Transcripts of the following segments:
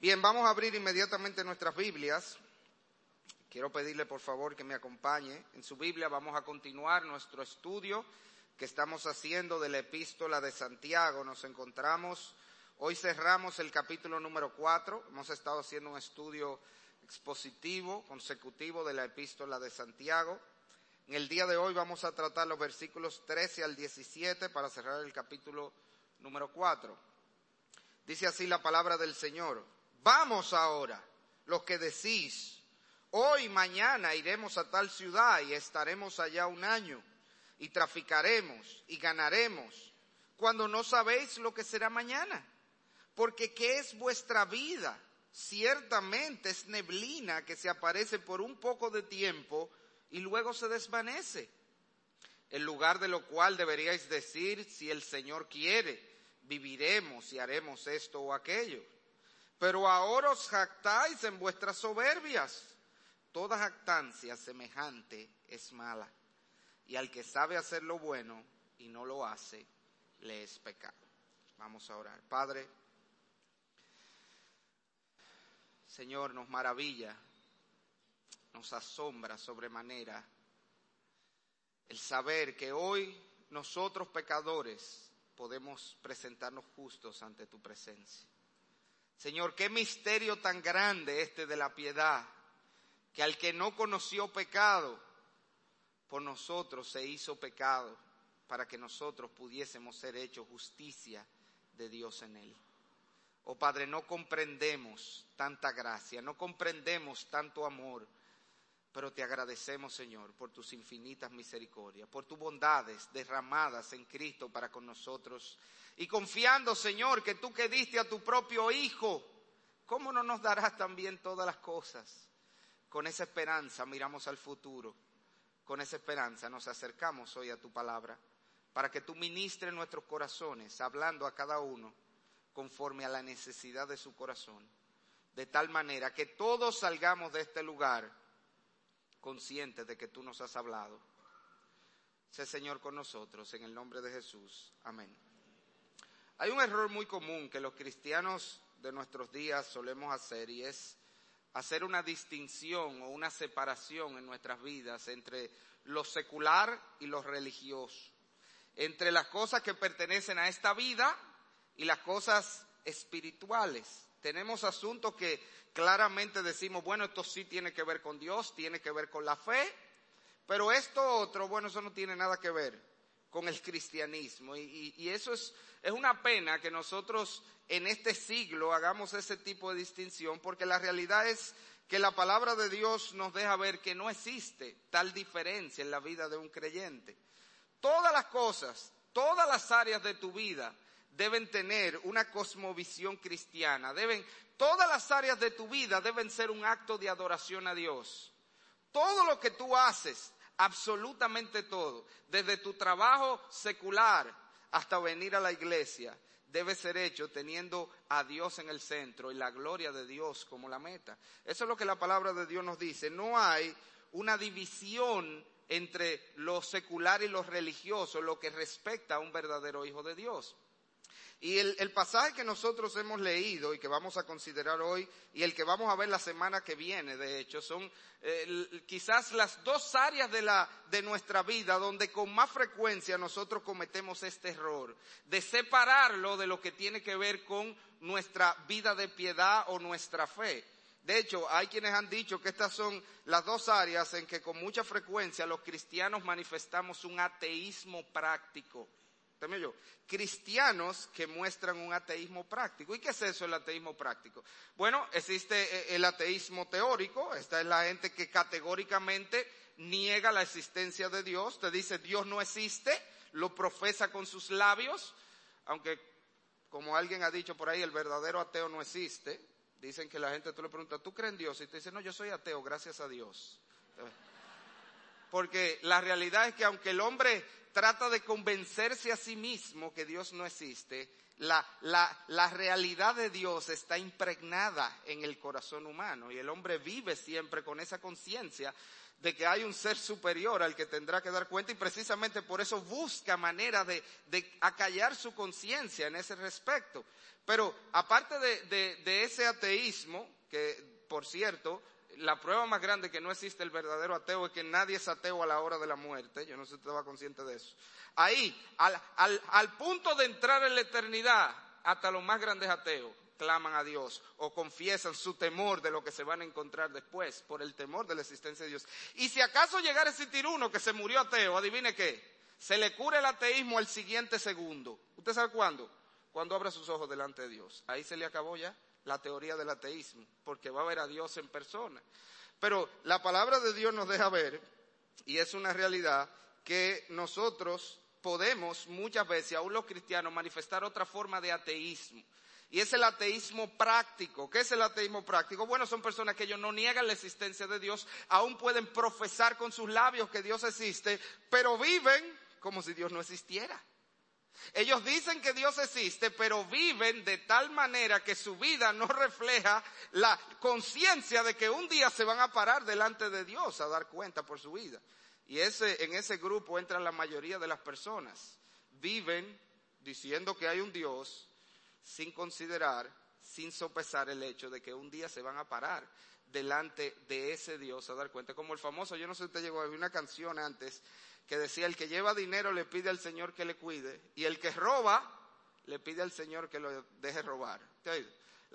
Bien, vamos a abrir inmediatamente nuestras Biblias. Quiero pedirle por favor que me acompañe. En su Biblia vamos a continuar nuestro estudio que estamos haciendo de la Epístola de Santiago. Hoy cerramos el capítulo número 4. Hemos estado haciendo un estudio expositivo, consecutivo de la Epístola de Santiago. En el día de hoy vamos a tratar los versículos 13 al 17 para cerrar el capítulo número 4. Dice así la palabra del Señor: Vamos ahora, los que decís, hoy, mañana iremos a tal ciudad y estaremos allá un año, y traficaremos y ganaremos, cuando no sabéis lo que será mañana. Porque ¿qué es vuestra vida? Ciertamente es neblina que se aparece por un poco de tiempo y luego se desvanece. En lugar de lo cual deberíais decir, si el Señor quiere, viviremos y haremos esto o aquello. Pero ahora os jactáis en vuestras soberbias. Toda jactancia semejante es mala, y al que sabe hacer lo bueno y no lo hace, le es pecado. Vamos a orar. Padre, Señor, nos maravilla, nos asombra sobremanera el saber que hoy nosotros pecadores podemos presentarnos justos ante tu presencia. Señor, qué misterio tan grande este de la piedad, que al que no conoció pecado, por nosotros se hizo pecado, para que nosotros pudiésemos ser hechos justicia de Dios en él. Oh Padre, no comprendemos tanta gracia, no comprendemos tanto amor, pero te agradecemos, Señor, por tus infinitas misericordias, por tus bondades derramadas en Cristo para con nosotros. Y confiando, Señor, que tú que diste a tu propio Hijo, ¿cómo no nos darás también todas las cosas? Con esa esperanza miramos al futuro, con esa esperanza nos acercamos hoy a tu palabra, para que tú ministres nuestros corazones, hablando a cada uno conforme a la necesidad de su corazón, de tal manera que todos salgamos de este lugar conscientes de que tú nos has hablado. Sé, Señor, con nosotros, en el nombre de Jesús. Amén. Hay un error muy común que los cristianos de nuestros días solemos hacer, y es hacer una distinción o una separación en nuestras vidas entre lo secular y lo religioso, entre las cosas que pertenecen a esta vida y las cosas espirituales. Tenemos asuntos que claramente decimos, bueno, esto sí tiene que ver con Dios, tiene que ver con la fe, pero esto otro, bueno, eso no tiene nada que ver con el cristianismo. Y eso es una pena que nosotros en este siglo hagamos ese tipo de distinción, porque la realidad es que la palabra de Dios nos deja ver que no existe tal diferencia en la vida de un creyente. Todas las cosas, todas las áreas de tu vida deben tener una cosmovisión cristiana. Todas las áreas de tu vida deben ser un acto de adoración a Dios. Todo lo que tú haces, absolutamente todo, desde tu trabajo secular hasta venir a la iglesia, debe ser hecho teniendo a Dios en el centro y la gloria de Dios como la meta. Eso es lo que la palabra de Dios nos dice. No hay una división entre lo secular y lo religioso, lo que respecta a un verdadero hijo de Dios. Y el pasaje que nosotros hemos leído y que vamos a considerar hoy, y el que vamos a ver la semana que viene, de hecho, son quizás las dos áreas de nuestra vida donde con más frecuencia nosotros cometemos este error, de separarlo de lo que tiene que ver con nuestra vida de piedad o nuestra fe. De hecho, hay quienes han dicho que estas son las dos áreas en que con mucha frecuencia los cristianos manifestamos un ateísmo práctico. Cristianos que muestran un ateísmo práctico. ¿Y qué es eso, el ateísmo práctico? Bueno, existe el ateísmo teórico. Esta es la gente que categóricamente niega la existencia de Dios. Te dice Dios no existe, lo profesa con sus labios, aunque como alguien ha dicho por ahí, el verdadero ateo no existe. Dicen que la gente, tú le preguntas, ¿tú crees en Dios? Y te dice, no, yo soy ateo, gracias a Dios. porque la realidad es que aunque el hombre trata de convencerse a sí mismo que Dios no existe, la realidad de Dios está impregnada en el corazón humano y el hombre vive siempre con esa conciencia de que hay un ser superior al que tendrá que dar cuenta y precisamente por eso busca manera de acallar su conciencia en ese respecto. Pero aparte de ese ateísmo, que por cierto, la prueba más grande que no existe el verdadero ateo es que nadie es ateo a la hora de la muerte, yo no sé si usted va consciente de eso. Ahí, al punto de entrar en la eternidad, hasta los más grandes ateos claman a Dios o confiesan su temor de lo que se van a encontrar después, por el temor de la existencia de Dios. Y si acaso llegara a existir uno que se murió ateo, adivine qué, se le cura el ateísmo al siguiente segundo. ¿Usted sabe cuándo? Cuando abra sus ojos delante de Dios. Ahí se le acabó ya la teoría del ateísmo, porque va a ver a Dios en persona. Pero la palabra de Dios nos deja ver, y es una realidad, que nosotros podemos muchas veces, aún los cristianos, manifestar otra forma de ateísmo. Y es el ateísmo práctico. ¿Qué es el ateísmo práctico? Bueno, son personas que ellos no niegan la existencia de Dios, aún pueden profesar con sus labios que Dios existe, pero viven como si Dios no existiera. Ellos dicen que Dios existe, pero viven de tal manera que su vida no refleja la conciencia de que un día se van a parar delante de Dios a dar cuenta por su vida. Y en ese grupo entran la mayoría de las personas. Viven diciendo que hay un Dios sin considerar, sin sopesar el hecho de que un día se van a parar delante de ese Dios a dar cuenta. Como el famoso, yo no sé si usted llegó a ver una canción antes que decía, el que lleva dinero le pide al Señor que le cuide, y el que roba le pide al Señor que lo deje robar. Hay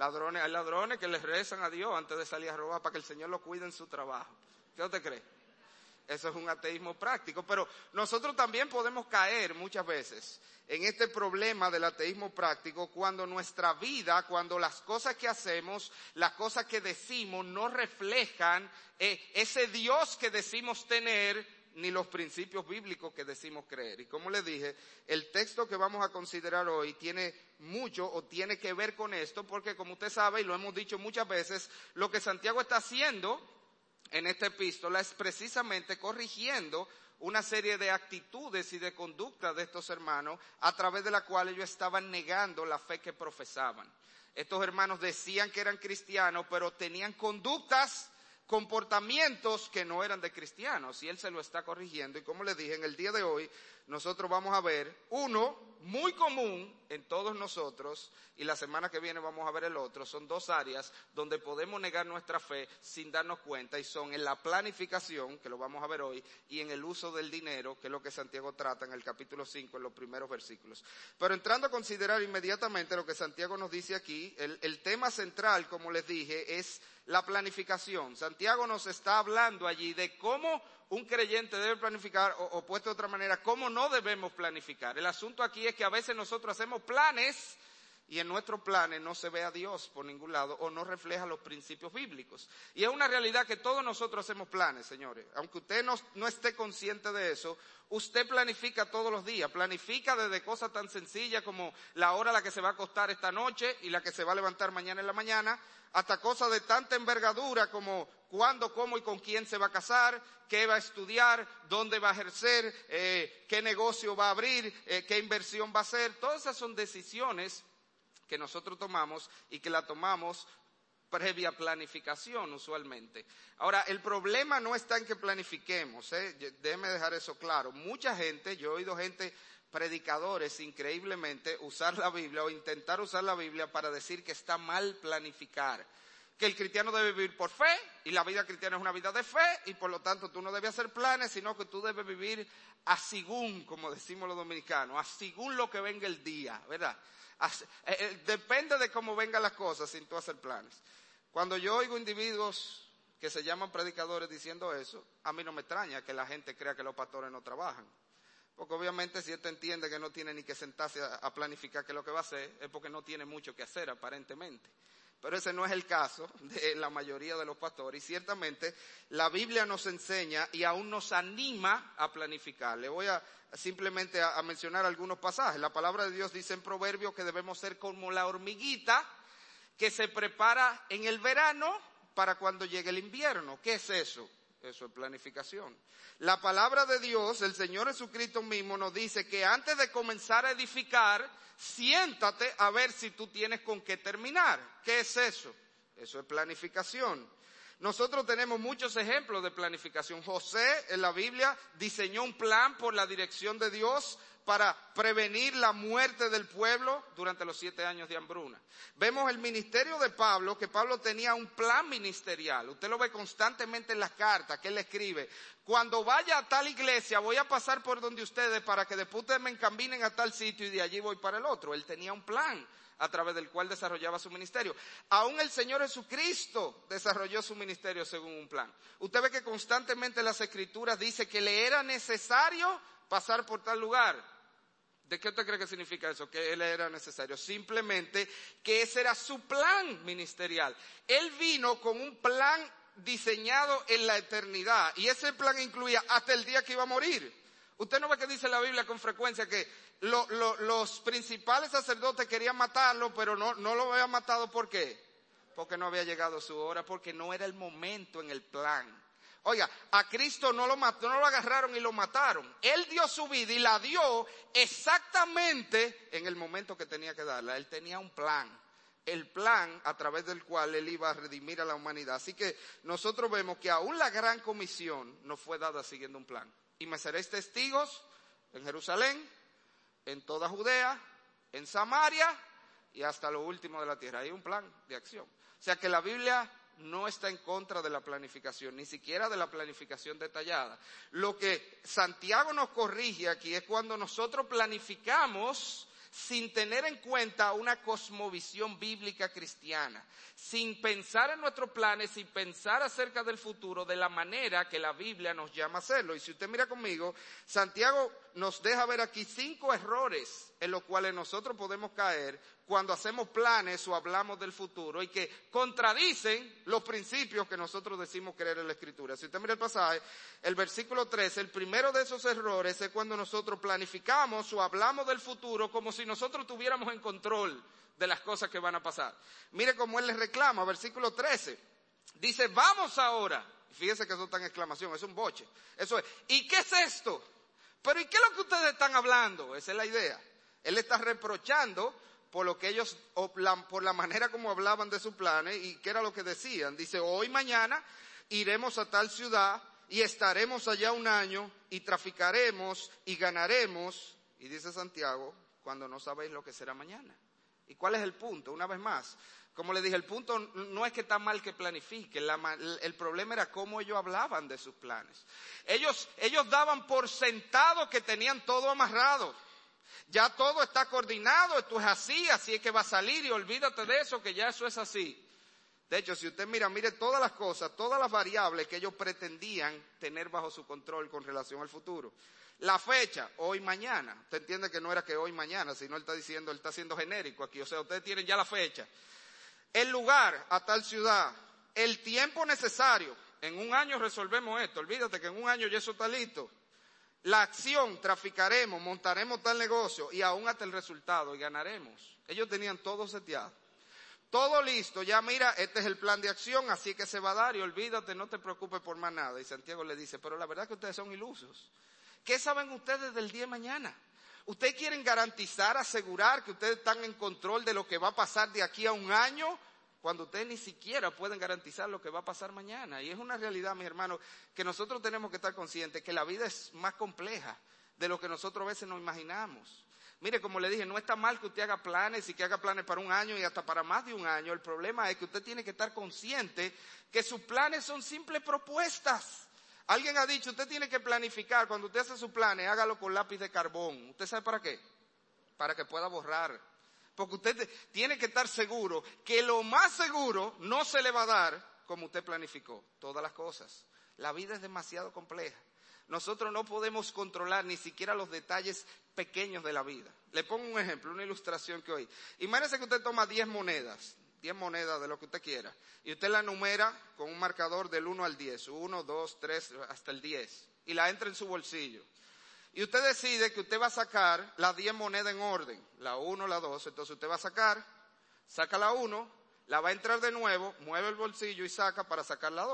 ladrones que les rezan a Dios antes de salir a robar para que el Señor lo cuide en su trabajo. ¿Qué usted cree? Eso es un ateísmo práctico, pero nosotros también podemos caer muchas veces en este problema del ateísmo práctico cuando nuestra vida, cuando las cosas que hacemos, las cosas que decimos no reflejan ese Dios que decimos tener, ni los principios bíblicos que decimos creer. Y como les dije, el texto que vamos a considerar hoy tiene mucho o tiene que ver con esto, porque como usted sabe, y lo hemos dicho muchas veces, lo que Santiago está haciendo en esta epístola es precisamente corrigiendo una serie de actitudes y de conductas de estos hermanos a través de la cual ellos estaban negando la fe que profesaban. Estos hermanos decían que eran cristianos, pero tenían conductas, comportamientos que no eran de cristianos, y él se lo está corrigiendo. Y como les dije, en el día de hoy nosotros vamos a ver uno muy común en todos nosotros, y la semana que viene vamos a ver el otro. Son dos áreas donde podemos negar nuestra fe sin darnos cuenta, y son en la planificación, que lo vamos a ver hoy, y en el uso del dinero, que es lo que Santiago trata en el capítulo 5, en los primeros versículos. Pero entrando a considerar inmediatamente lo que Santiago nos dice aquí, el tema central, como les dije, es la planificación. Santiago nos está hablando allí de cómo un creyente debe planificar, o puesto de otra manera, cómo no debemos planificar. El asunto aquí es que a veces nosotros hacemos planes y en nuestros planes no se ve a Dios por ningún lado o no refleja los principios bíblicos. Y es una realidad que todos nosotros hacemos planes, señores. Aunque usted no esté consciente de eso, usted planifica todos los días. Planifica desde cosas tan sencillas como la hora a la que se va a acostar esta noche y la que se va a levantar mañana en la mañana, hasta cosas de tanta envergadura como cuándo, cómo y con quién se va a casar, qué va a estudiar, dónde va a ejercer, qué negocio va a abrir, qué inversión va a hacer. Todas esas son decisiones que nosotros tomamos y que la tomamos previa planificación usualmente. Ahora, el problema no está en que planifiquemos, déjeme dejar eso claro. Mucha gente, yo he oído gente, predicadores increíblemente, usar la Biblia o intentar usar la Biblia para decir que está mal planificar, que el cristiano debe vivir por fe y la vida cristiana es una vida de fe y por lo tanto tú no debes hacer planes, sino que tú debes vivir a según, como decimos los dominicanos, a según lo que venga el día, ¿verdad? Depende de cómo vengan las cosas sin tú hacer planes. Cuando yo oigo individuos que se llaman predicadores diciendo eso, a mí no me extraña que la gente crea que los pastores no trabajan. Porque obviamente si usted entiende que no tiene ni que sentarse a planificar qué es lo que va a hacer, es porque no tiene mucho que hacer aparentemente. Pero ese no es el caso de la mayoría de los pastores. Y ciertamente la Biblia nos enseña y aún nos anima a planificar. Le voy simplemente a mencionar algunos pasajes. La palabra de Dios dice en Proverbios que debemos ser como la hormiguita que se prepara en el verano para cuando llegue el invierno. ¿Qué es eso? Eso es planificación. La palabra de Dios, el Señor Jesucristo mismo nos dice que antes de comenzar a edificar, siéntate a ver si tú tienes con qué terminar. ¿Qué es eso? Eso es planificación. Nosotros tenemos muchos ejemplos de planificación. José en la Biblia diseñó un plan por la dirección de Dios para prevenir la muerte del pueblo durante los 7 años de hambruna. Vemos el ministerio de Pablo, que Pablo tenía un plan ministerial. Usted lo ve constantemente en las cartas que él escribe. Cuando vaya a tal iglesia voy a pasar por donde ustedes para que después ustedes me encaminen a tal sitio y de allí voy para el otro. Él tenía un plan a través del cual desarrollaba su ministerio. Aún el Señor Jesucristo desarrolló su ministerio según un plan. Usted ve que constantemente las Escrituras dice que le era necesario pasar por tal lugar. ¿De qué usted cree que significa eso? Que él era necesario. Simplemente que ese era su plan ministerial. Él vino con un plan diseñado en la eternidad y ese plan incluía hasta el día que iba a morir. Usted no ve que dice la Biblia con frecuencia que los principales sacerdotes querían matarlo, pero no lo habían matado. ¿Por qué? Porque no había llegado su hora, porque no era el momento en el plan. Oiga, a Cristo no lo agarraron y lo mataron. Él dio su vida y la dio exactamente en el momento que tenía que darla. Él tenía un plan. El plan a través del cual él iba a redimir a la humanidad. Así que nosotros vemos que aún la gran comisión nos fue dada siguiendo un plan. Y me seréis testigos en Jerusalén, en toda Judea, en Samaria y hasta lo último de la tierra. Hay un plan de acción. O sea que la Biblia no está en contra de la planificación, ni siquiera de la planificación detallada. Lo que Santiago nos corrige aquí es cuando nosotros planificamos sin tener en cuenta una cosmovisión bíblica cristiana, sin pensar en nuestros planes, sin pensar acerca del futuro de la manera que la Biblia nos llama a hacerlo. Y si usted mira conmigo, Santiago nos deja ver aquí 5 errores en los cuales nosotros podemos caer cuando hacemos planes o hablamos del futuro y que contradicen los principios que nosotros decimos creer en la Escritura. Si usted mira el pasaje, el versículo 13, el primero de esos errores es cuando nosotros planificamos o hablamos del futuro como si nosotros tuviéramos en control de las cosas que van a pasar. Mire cómo él les reclama, versículo 13, dice, vamos ahora. Fíjese que eso está en exclamación, es un boche. Eso es, ¿y qué es esto? Pero ¿y qué es lo que ustedes están hablando? Esa es la idea. Él está reprochando por lo que ellos, por la manera como hablaban de sus planes y qué era lo que decían. Dice, hoy mañana iremos a tal ciudad y estaremos allá un año y traficaremos y ganaremos. Y dice Santiago, cuando no sabéis lo que será mañana. ¿Y cuál es el punto? Una vez más, como le dije, el punto no es que está mal que planifiquen, el problema era cómo ellos hablaban de sus planes. Ellos daban por sentado que tenían todo amarrado. Ya todo está coordinado, esto es así es que va a salir y olvídate de eso, que ya eso es así. De hecho, si usted mire todas las cosas, todas las variables que ellos pretendían tener bajo su control con relación al futuro. La fecha, hoy, mañana. Usted entiende que no era que hoy, mañana, sino él está siendo genérico aquí. O sea, ustedes tienen ya la fecha. El lugar, a tal ciudad. El tiempo necesario. En un año resolvemos esto. Olvídate que en un año ya eso está listo. La acción, traficaremos, montaremos tal negocio y aún hasta el resultado y ganaremos. Ellos tenían todo seteado. Todo listo, ya mira, este es el plan de acción, así que se va a dar y olvídate, no te preocupes por más nada. Y Santiago le dice, pero la verdad es que ustedes son ilusos. ¿Qué saben ustedes del día de mañana? ¿Ustedes quieren garantizar, asegurar que ustedes están en control de lo que va a pasar de aquí a un año? Cuando ustedes ni siquiera pueden garantizar lo que va a pasar mañana. Y es una realidad, mis hermanos, que nosotros tenemos que estar conscientes que la vida es más compleja de lo que nosotros a veces nos imaginamos. Mire, como le dije, no está mal que usted haga planes y que haga planes para un año y hasta para más de un año. El problema es que usted tiene que estar consciente que sus planes son simples propuestas. Alguien ha dicho, usted tiene que planificar, cuando usted hace sus planes, hágalo con lápiz de carbón. ¿Usted sabe para qué? Para que pueda borrar. Porque usted tiene que estar seguro que lo más seguro no se le va a dar como usted planificó. Todas las cosas. La vida es demasiado compleja. Nosotros no podemos controlar ni siquiera los detalles pequeños de la vida. Le pongo un ejemplo, una ilustración que hoy. Imagínese que usted toma 10 monedas de lo que usted quiera, y usted la numera con un marcador del 1 al 10, 1, 2, 3, hasta el 10, y la entra en su bolsillo. Y usted decide que usted va a sacar las 10 monedas en orden, la 1, la 2, entonces usted va a saca la 1, la va a entrar de nuevo, mueve el bolsillo y saca para sacar la 2.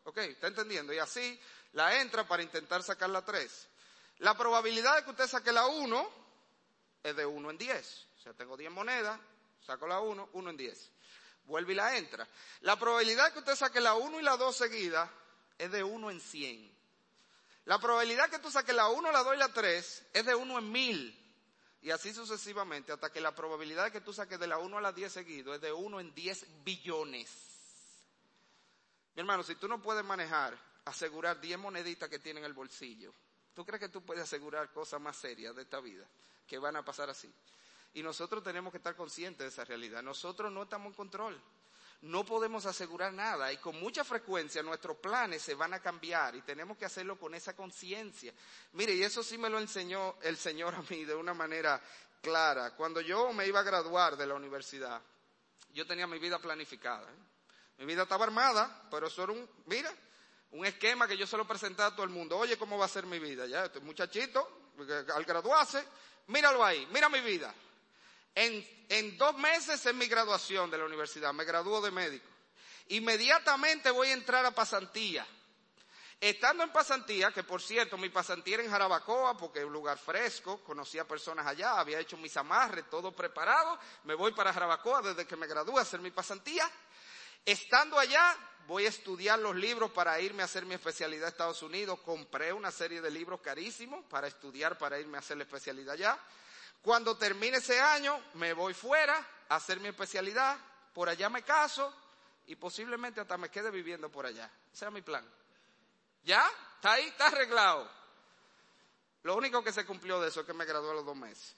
¿Ok? ¿Está entendiendo? Y así la entra para intentar sacar la 3. La probabilidad de que usted saque la 1 es de 1 en 10. O sea, tengo 10 monedas, saco la 1, 1 en 10. Vuelve y la entra. La probabilidad de que usted saque la 1 y la 2 seguidas es de 1 en 100. La probabilidad que tú saques la 1, la 2 y la 3 es de 1 en 1000. Y así sucesivamente, hasta que la probabilidad de que tú saques de la 1 a la 10 seguido es de 1 en 10 billones. Mi hermano, si tú no puedes manejar, asegurar 10 moneditas que tienes en el bolsillo, ¿tú crees que tú puedes asegurar cosas más serias de esta vida que van a pasar así? Y nosotros tenemos que estar conscientes de esa realidad. Nosotros no estamos en control. No podemos asegurar nada y con mucha frecuencia nuestros planes se van a cambiar y tenemos que hacerlo con esa conciencia. Mire, y eso sí me lo enseñó el Señor a mí de una manera clara. Cuando yo me iba a graduar de la universidad, yo tenía mi vida planificada. Mi vida estaba armada, pero eso era un esquema que yo se lo presentaba a todo el mundo. Oye, ¿cómo va a ser mi vida? Ya, este muchachito, al graduarse, míralo ahí, mira mi vida. En 2 meses es mi graduación de la universidad, me gradúo de médico. Inmediatamente voy a entrar a pasantía. Estando en pasantía, que por cierto mi pasantía era en Jarabacoa, porque es un lugar fresco, conocía personas allá, había hecho mis amarres, todo preparado, me voy para Jarabacoa desde que me gradué a hacer mi pasantía. Estando allá, voy a estudiar los libros para irme a hacer mi especialidad a Estados Unidos. Compré una serie de libros carísimos para estudiar, para irme a hacer la especialidad allá. Cuando termine ese año, me voy fuera a hacer mi especialidad, por allá me caso y posiblemente hasta me quede viviendo por allá. Ese era mi plan. ¿Ya? Está ahí, está arreglado. Lo único que se cumplió de eso es que me gradué a los 2 meses.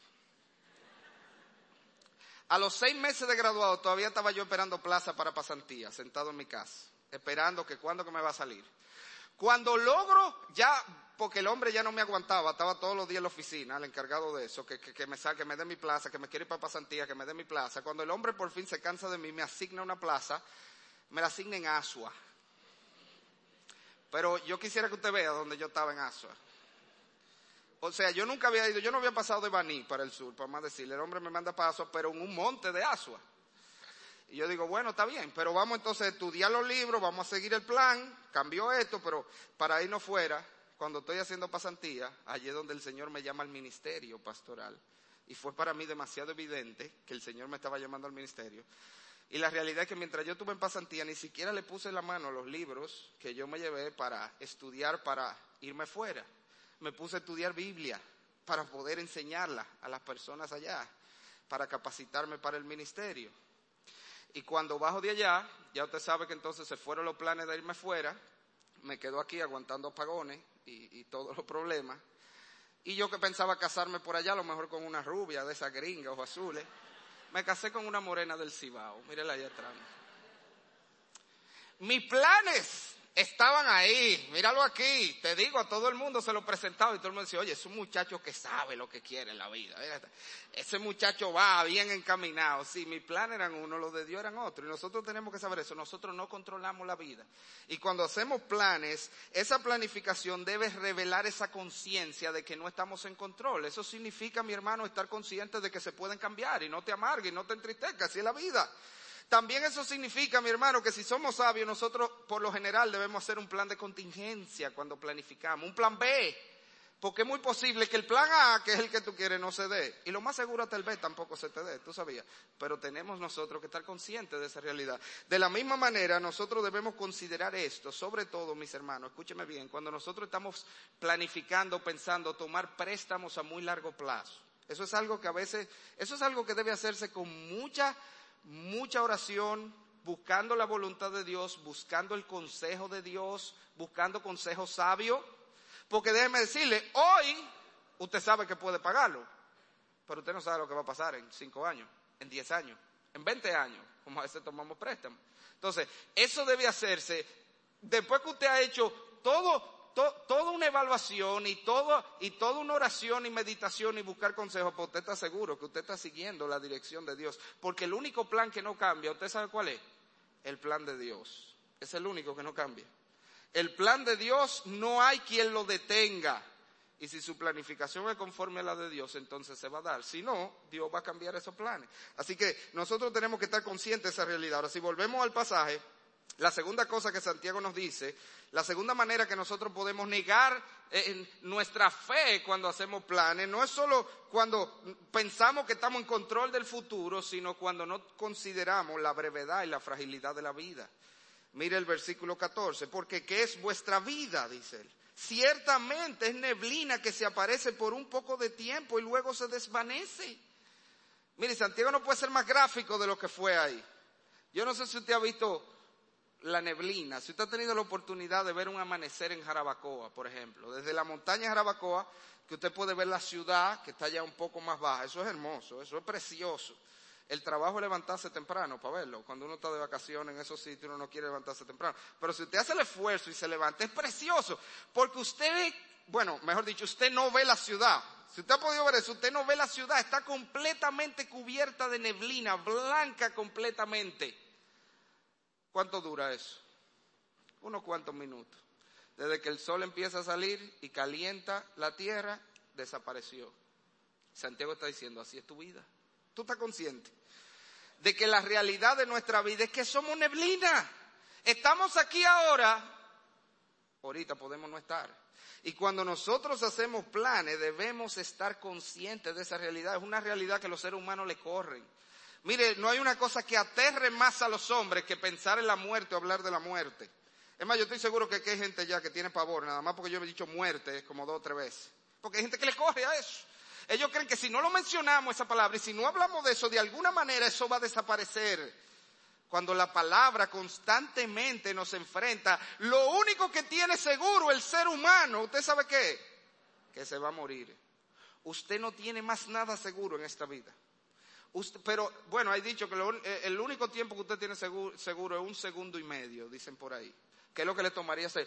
A los 6 meses de graduado todavía estaba yo esperando plaza para pasantía, sentado en mi casa, esperando que cuándo que me va a salir. Cuando logro ya, porque el hombre ya no me aguantaba, estaba todos los días en la oficina, el encargado de eso, que me saque, que me dé mi plaza, que me quiere ir para pasantía, que me dé mi plaza. Cuando el hombre por fin se cansa de mí, me asigna una plaza, me la asigna en Asua. Pero yo quisiera que usted vea donde yo estaba en Asua. O sea, yo nunca había ido, yo no había pasado de Baní para el sur, para más decirle, el hombre me manda para Asua, pero en un monte de Asua. Y yo digo, bueno, está bien, pero vamos entonces a estudiar los libros, vamos a seguir el plan, cambió esto, pero para irnos fuera, cuando estoy haciendo pasantía, allí es donde el Señor me llama al ministerio pastoral. Y fue para mí demasiado evidente que el Señor me estaba llamando al ministerio. Y la realidad es que mientras yo estuve en pasantía, ni siquiera le puse la mano a los libros que yo me llevé para estudiar, para irme fuera. Me puse a estudiar Biblia para poder enseñarla a las personas allá, para capacitarme para el ministerio. Y cuando bajo de allá, ya usted sabe que entonces se fueron los planes de irme fuera, me quedo aquí aguantando apagones y todos los problemas. Y yo que pensaba casarme por allá, a lo mejor con una rubia de esas gringas, ojos azules, me casé con una morena del Cibao, mírela allá atrás. Mis planes estaban ahí, míralo aquí, te digo, a todo el mundo se lo presentaba y todo el mundo decía, oye, es un muchacho que sabe lo que quiere en la vida, ese muchacho va bien encaminado. Sí, mis planes eran uno, los de Dios eran otro, y nosotros tenemos que saber eso, nosotros no controlamos la vida. Y cuando hacemos planes, esa planificación debe revelar esa conciencia de que no estamos en control. Eso significa, mi hermano, estar consciente de que se pueden cambiar y no te amargues, no te entristezcas, así es la vida. También eso significa, mi hermano, que si somos sabios, nosotros por lo general debemos hacer un plan de contingencia cuando planificamos, un plan B, porque es muy posible que el plan A, que es el que tú quieres, no se dé, y lo más seguro hasta el B tampoco se te dé, tú sabías, pero tenemos nosotros que estar conscientes de esa realidad. De la misma manera, nosotros debemos considerar esto, sobre todo, mis hermanos, escúcheme bien, cuando nosotros estamos planificando, pensando, tomar préstamos a muy largo plazo. Eso es algo que a veces, eso es algo que debe hacerse con mucha oración, buscando la voluntad de Dios, buscando el consejo de Dios, buscando consejo sabio, porque déjeme decirle, hoy usted sabe que puede pagarlo, pero usted no sabe lo que va a pasar en 5 años, en 10 años, en 20 años, como a veces tomamos préstamos. Entonces, eso debe hacerse después que usted ha hecho toda una evaluación y toda una oración y meditación y buscar consejos, pues usted está seguro que usted está siguiendo la dirección de Dios. Porque el único plan que no cambia, ¿usted sabe cuál es? El plan de Dios. Es el único que no cambia. El plan de Dios no hay quien lo detenga. Y si su planificación es conforme a la de Dios, entonces se va a dar. Si no, Dios va a cambiar esos planes. Así que nosotros tenemos que estar conscientes de esa realidad. Ahora, si volvemos al pasaje, La segunda cosa que Santiago nos dice, la segunda manera que nosotros podemos negar nuestra fe cuando hacemos planes, no es solo cuando pensamos que estamos en control del futuro, sino cuando no consideramos la brevedad y la fragilidad de la vida. Mire el versículo 14, porque ¿qué es vuestra vida?, dice él. Ciertamente es neblina que se aparece por un poco de tiempo y luego se desvanece. Mire, Santiago no puede ser más gráfico de lo que fue ahí. Yo no sé si usted ha visto la neblina, si usted ha tenido la oportunidad de ver un amanecer en Jarabacoa, por ejemplo, desde la montaña de Jarabacoa, que usted puede ver la ciudad que está ya un poco más baja, eso es hermoso, eso es precioso. El trabajo es levantarse temprano para verlo, cuando uno está de vacaciones en esos sitios uno no quiere levantarse temprano, pero si usted hace el esfuerzo y se levanta, es precioso, porque usted ve, bueno, mejor dicho, usted no ve la ciudad. Si usted ha podido ver eso, usted no ve la ciudad, está completamente cubierta de neblina, blanca completamente. ¿Cuánto dura eso? Unos cuantos minutos. Desde que el sol empieza a salir y calienta la tierra, desapareció. Santiago está diciendo, así es tu vida. ¿Tú estás consciente de que la realidad de nuestra vida es que somos neblina? Estamos aquí ahora, ahorita podemos no estar. Y cuando nosotros hacemos planes, debemos estar conscientes de esa realidad. Es una realidad que los seres humanos le corren. Mire, no hay una cosa que aterre más a los hombres que pensar en la muerte o hablar de la muerte. Es más, yo estoy seguro que hay gente ya que tiene pavor, nada más porque yo me he dicho muerte como 2 o 3 veces. Porque hay gente que le corre a eso. Ellos creen que si no lo mencionamos esa palabra y si no hablamos de eso, de alguna manera eso va a desaparecer. Cuando la palabra constantemente nos enfrenta, lo único que tiene seguro el ser humano, ¿usted sabe qué? Que se va a morir. Usted no tiene más nada seguro en esta vida. Pero, bueno, hay dicho que el único tiempo que usted tiene seguro es 1 segundo y medio, dicen por ahí. ¿Qué es lo que le tomaría hacer?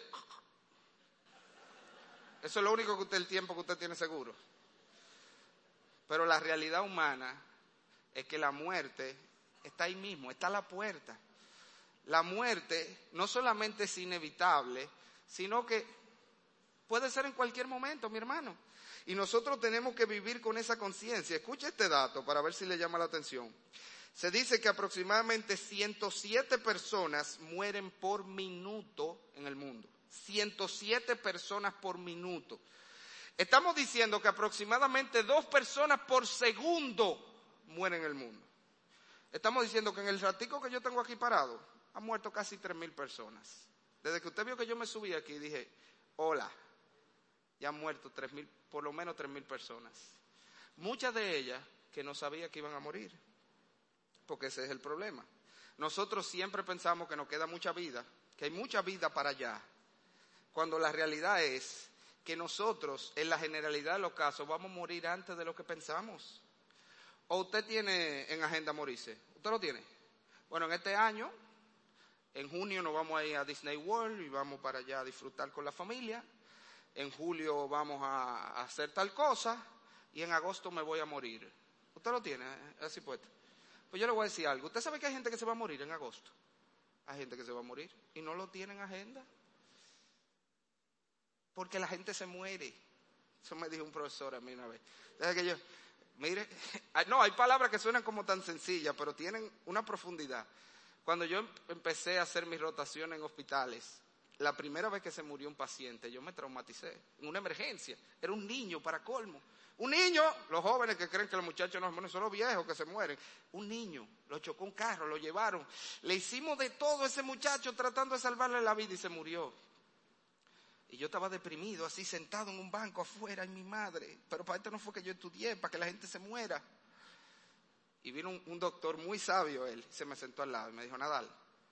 Eso es lo único el tiempo que usted tiene seguro. Pero la realidad humana es que la muerte está ahí mismo, está a la puerta. La muerte no solamente es inevitable, sino que puede ser en cualquier momento, mi hermano. Y nosotros tenemos que vivir con esa conciencia. Escuche este dato para ver si le llama la atención. Se dice que aproximadamente 107 personas mueren por minuto en el mundo. 107 personas por minuto. Estamos diciendo que aproximadamente 2 personas por segundo mueren en el mundo. Estamos diciendo que en el ratico que yo tengo aquí parado, han muerto casi 3,000 personas. Desde que usted vio que yo me subí aquí, dije, hola, ya han muerto 3,000, por lo menos 3,000 personas. Muchas de ellas que no sabía que iban a morir, porque ese es el problema. Nosotros siempre pensamos que nos queda mucha vida, que hay mucha vida para allá, cuando la realidad es que nosotros, en la generalidad de los casos, vamos a morir antes de lo que pensamos. ¿O usted tiene en agenda morirse? ¿Usted lo tiene? Bueno, en este año, en junio nos vamos a ir a Disney World y vamos para allá a disfrutar con la familia. En julio vamos a hacer tal cosa y en agosto me voy a morir. ¿Usted lo tiene así puesto? Pues yo le voy a decir algo. ¿Usted sabe que hay gente que se va a morir en agosto? Hay gente que se va a morir y no lo tiene en agenda. Porque la gente se muere. Eso me dijo un profesor a mí una vez. Mire, no, hay palabras que suenan como tan sencillas, pero tienen una profundidad. Cuando yo empecé a hacer mis rotaciones en hospitales, la primera vez que se murió un paciente, yo me traumaticé. En una emergencia. Era un niño, para colmo. Un niño, los jóvenes que creen que los muchachos no se mueren, son los viejos que se mueren. Un niño, lo chocó un carro, lo llevaron. Le hicimos de todo a ese muchacho tratando de salvarle la vida y se murió. Y yo estaba deprimido, así sentado en un banco afuera, y mi madre. Pero para esto no fue que yo estudié, para que la gente se muera. Y vino un doctor muy sabio, él, se me sentó al lado y me dijo, Nadal,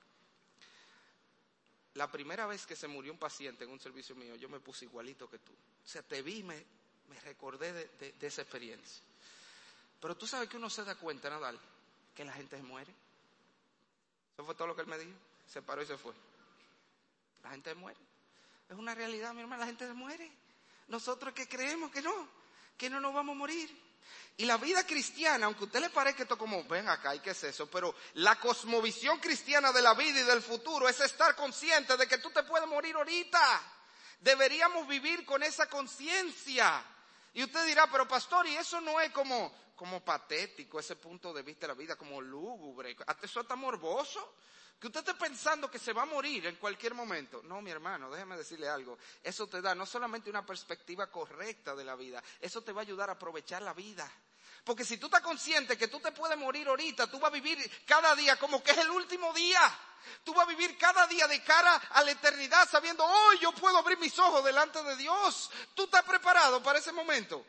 la primera vez que se murió un paciente en un servicio mío, yo me puse igualito que tú. O sea, te vi, me recordé de esa experiencia. Pero tú sabes que uno se da cuenta, Nadal, que la gente se muere. Eso fue todo lo que él me dijo. Se paró y se fue. La gente se muere. Es una realidad, mi hermano, la gente se muere. Nosotros que creemos que no nos vamos a morir. Y la vida cristiana, aunque a usted le parezca esto como, ven acá, ¿y qué es eso? Pero la cosmovisión cristiana de la vida y del futuro es estar consciente de que tú te puedes morir ahorita. Deberíamos vivir con esa conciencia. Y usted dirá, pero pastor, ¿y eso no es como patético, ese punto de vista de la vida, como lúgubre? ¿Eso está morboso? Que usted esté pensando que se va a morir en cualquier momento. No, mi hermano, déjeme decirle algo. Eso te da no solamente una perspectiva correcta de la vida, eso te va a ayudar a aprovechar la vida. Porque si tú estás consciente que tú te puedes morir ahorita, tú vas a vivir cada día como que es el último día. Tú vas a vivir cada día de cara a la eternidad sabiendo, hoy yo puedo abrir mis ojos delante de Dios. ¿Tú estás preparado para ese momento?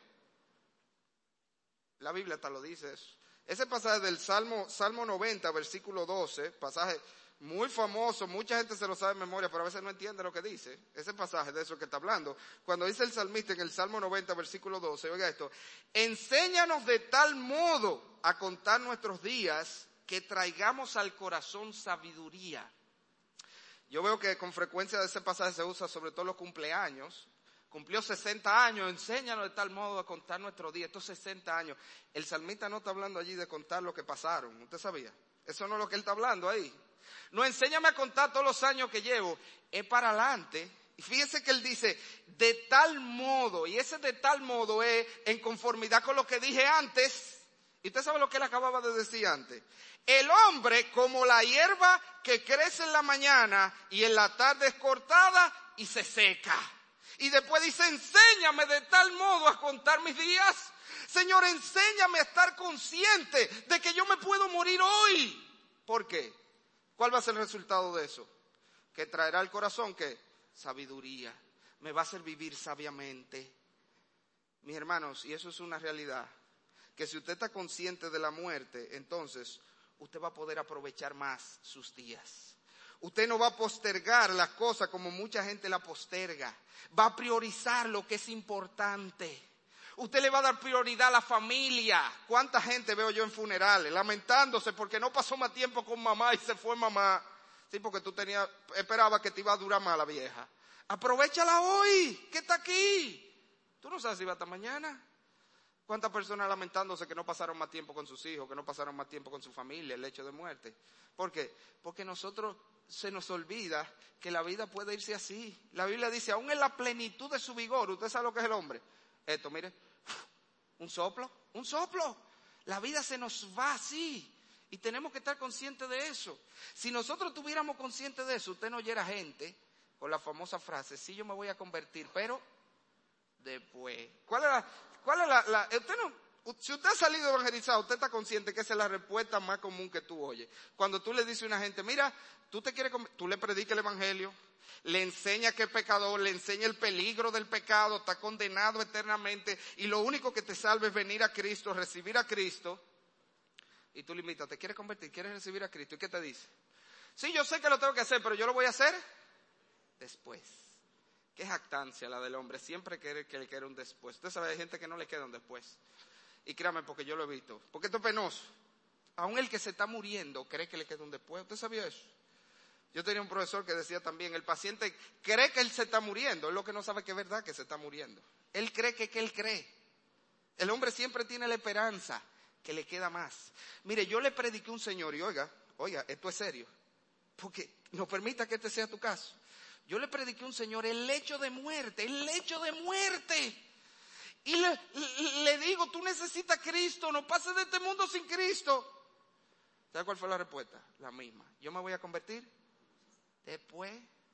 La Biblia te lo dice eso. Ese pasaje del Salmo 90, versículo 12, pasaje muy famoso, mucha gente se lo sabe de memoria, pero a veces no entiende lo que dice. Ese pasaje de eso que está hablando. Cuando dice el salmista en el Salmo 90, versículo 12, oiga esto: enséñanos de tal modo a contar nuestros días que traigamos al corazón sabiduría. Yo veo que con frecuencia ese pasaje se usa sobre todo en los cumpleaños. Cumplió 60 años, enséñanos de tal modo a contar nuestros días, estos 60 años. El salmista no está hablando allí de contar lo que pasaron, ¿usted sabía? Eso no es lo que él está hablando ahí. No, enséñame a contar todos los años que llevo, es para adelante. Y fíjese que él dice, de tal modo, y ese de tal modo es en conformidad con lo que dije antes. Y usted sabe lo que él acababa de decir antes. El hombre como la hierba que crece en la mañana y en la tarde es cortada y se seca. Y después dice, enséñame de tal modo a contar mis días. Señor, enséñame a estar consciente de que yo me puedo morir hoy. ¿Por qué? ¿Cuál va a ser el resultado de eso? Que traerá al corazón, ¿qué? Sabiduría. Me va a hacer vivir sabiamente. Mis hermanos, y eso es una realidad, que si usted está consciente de la muerte, entonces usted va a poder aprovechar más sus días. Usted no va a postergar las cosas como mucha gente la posterga. Va a priorizar lo que es importante. Usted le va a dar prioridad a la familia. ¿Cuánta gente veo yo en funerales lamentándose porque no pasó más tiempo con mamá y se fue mamá? Sí, porque tú esperabas que te iba a durar más la vieja. Aprovéchala hoy, que está aquí. Tú no sabes si va hasta mañana. ¿Cuántas personas lamentándose que no pasaron más tiempo con sus hijos, que no pasaron más tiempo con su familia, el hecho de muerte? ¿Por qué? Porque nosotros se nos olvida que la vida puede irse así. La Biblia dice, aún en la plenitud de su vigor, ¿usted sabe lo que es el hombre? Esto, mire, un soplo. La vida se nos va así y tenemos que estar conscientes de eso. Si nosotros tuviéramos conscientes de eso, usted no oyera gente con la famosa frase, sí, yo me voy a convertir, pero después. ¿Cuál es la usted no? Si usted ha salido evangelizado, usted está consciente que esa es la respuesta más común que tú oyes. Cuando tú le dices a una gente, mira, tú le predicas el evangelio, le enseñas que es pecador, le enseñas el peligro del pecado, está condenado eternamente y lo único que te salva es venir a Cristo, recibir a Cristo. Y tú le invitas, ¿te quieres convertir? ¿Quieres recibir a Cristo? ¿Y qué te dice? Sí, yo sé que lo tengo que hacer, pero yo lo voy a hacer después. Qué jactancia la del hombre, siempre quiere que le quede un después. Usted sabe, hay gente que no le queda un después. Y créame, porque yo lo he visto. Porque esto es penoso. Aún el que se está muriendo cree que le queda un después. ¿Usted sabía eso? Yo tenía un profesor que decía también, el paciente cree que él se está muriendo. Él lo que no sabe que es verdad que se está muriendo. Él cree que él cree. El hombre siempre tiene la esperanza que le queda más. Mire, yo le prediqué a un señor y oiga, esto es serio. Porque no permita que este sea tu caso. Yo le prediqué a un señor el lecho de muerte. Y le digo, tú necesitas Cristo, no pases de este mundo sin Cristo. ¿Sabes cuál fue la respuesta? La misma. Yo me voy a convertir después.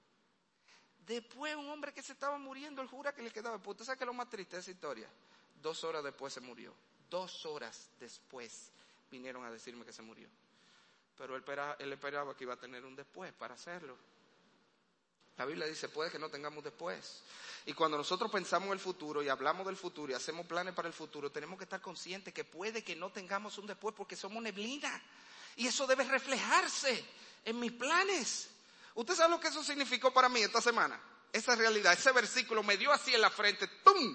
Un hombre que se estaba muriendo, él jura que le quedaba. ¿Usted sabe qué es lo más triste de esa historia? 2 horas después se murió. 2 horas después vinieron a decirme que se murió. Pero él esperaba que iba a tener un después para hacerlo. La Biblia dice, puede que no tengamos después. Y cuando nosotros pensamos en el futuro y hablamos del futuro y hacemos planes para el futuro, tenemos que estar conscientes que puede que no tengamos un después porque somos neblina. Y eso debe reflejarse en mis planes. ¿Usted sabe lo que eso significó para mí esta semana? Esa realidad, ese versículo me dio así en la frente, ¡tum!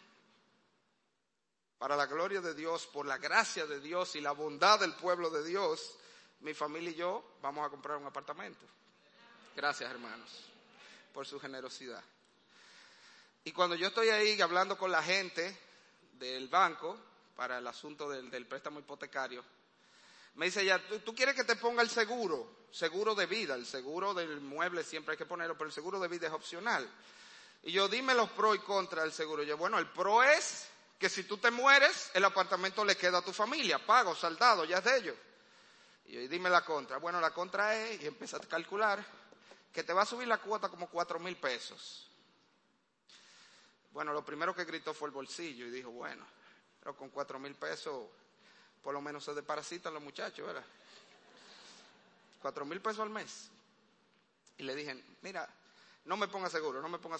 Para la gloria de Dios, por la gracia de Dios y la bondad del pueblo de Dios, mi familia y yo vamos a comprar un apartamento. Gracias, hermanos, por su generosidad. Y cuando yo estoy ahí hablando con la gente del banco para el asunto del préstamo hipotecario, me dice ella, ¿tú quieres que te ponga el seguro de vida? El seguro del mueble siempre hay que ponerlo, pero el seguro de vida es opcional. Y yo, dime los pros y contras del seguro. Y yo, bueno, el pro es que si tú te mueres, el apartamento le queda a tu familia, pago, saldado, ya es de ellos. Y yo, dime la contra. Bueno, la contra es, y empieza a calcular, que te va a subir la cuota como 4,000 pesos. Bueno, lo primero que gritó fue el bolsillo y dijo, bueno, pero con 4,000 pesos por lo menos se desparasitan los muchachos, ¿verdad? 4,000 pesos al mes. Y le dije, mira, no me ponga seguro.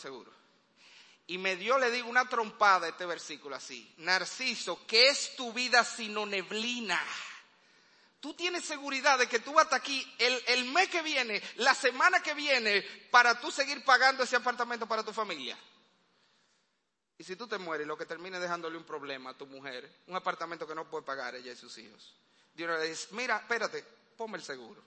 Y me dio, le digo, una trompada este versículo así. Narciso, ¿qué es tu vida sino neblina? Tú tienes seguridad de que tú vas hasta aquí el mes que viene, la semana que viene, para tú seguir pagando ese apartamento para tu familia. Y si tú te mueres, lo que termine dejándole un problema a tu mujer, un apartamento que no puede pagar ella y sus hijos. Dios le dice, mira, espérate, ponme el seguro.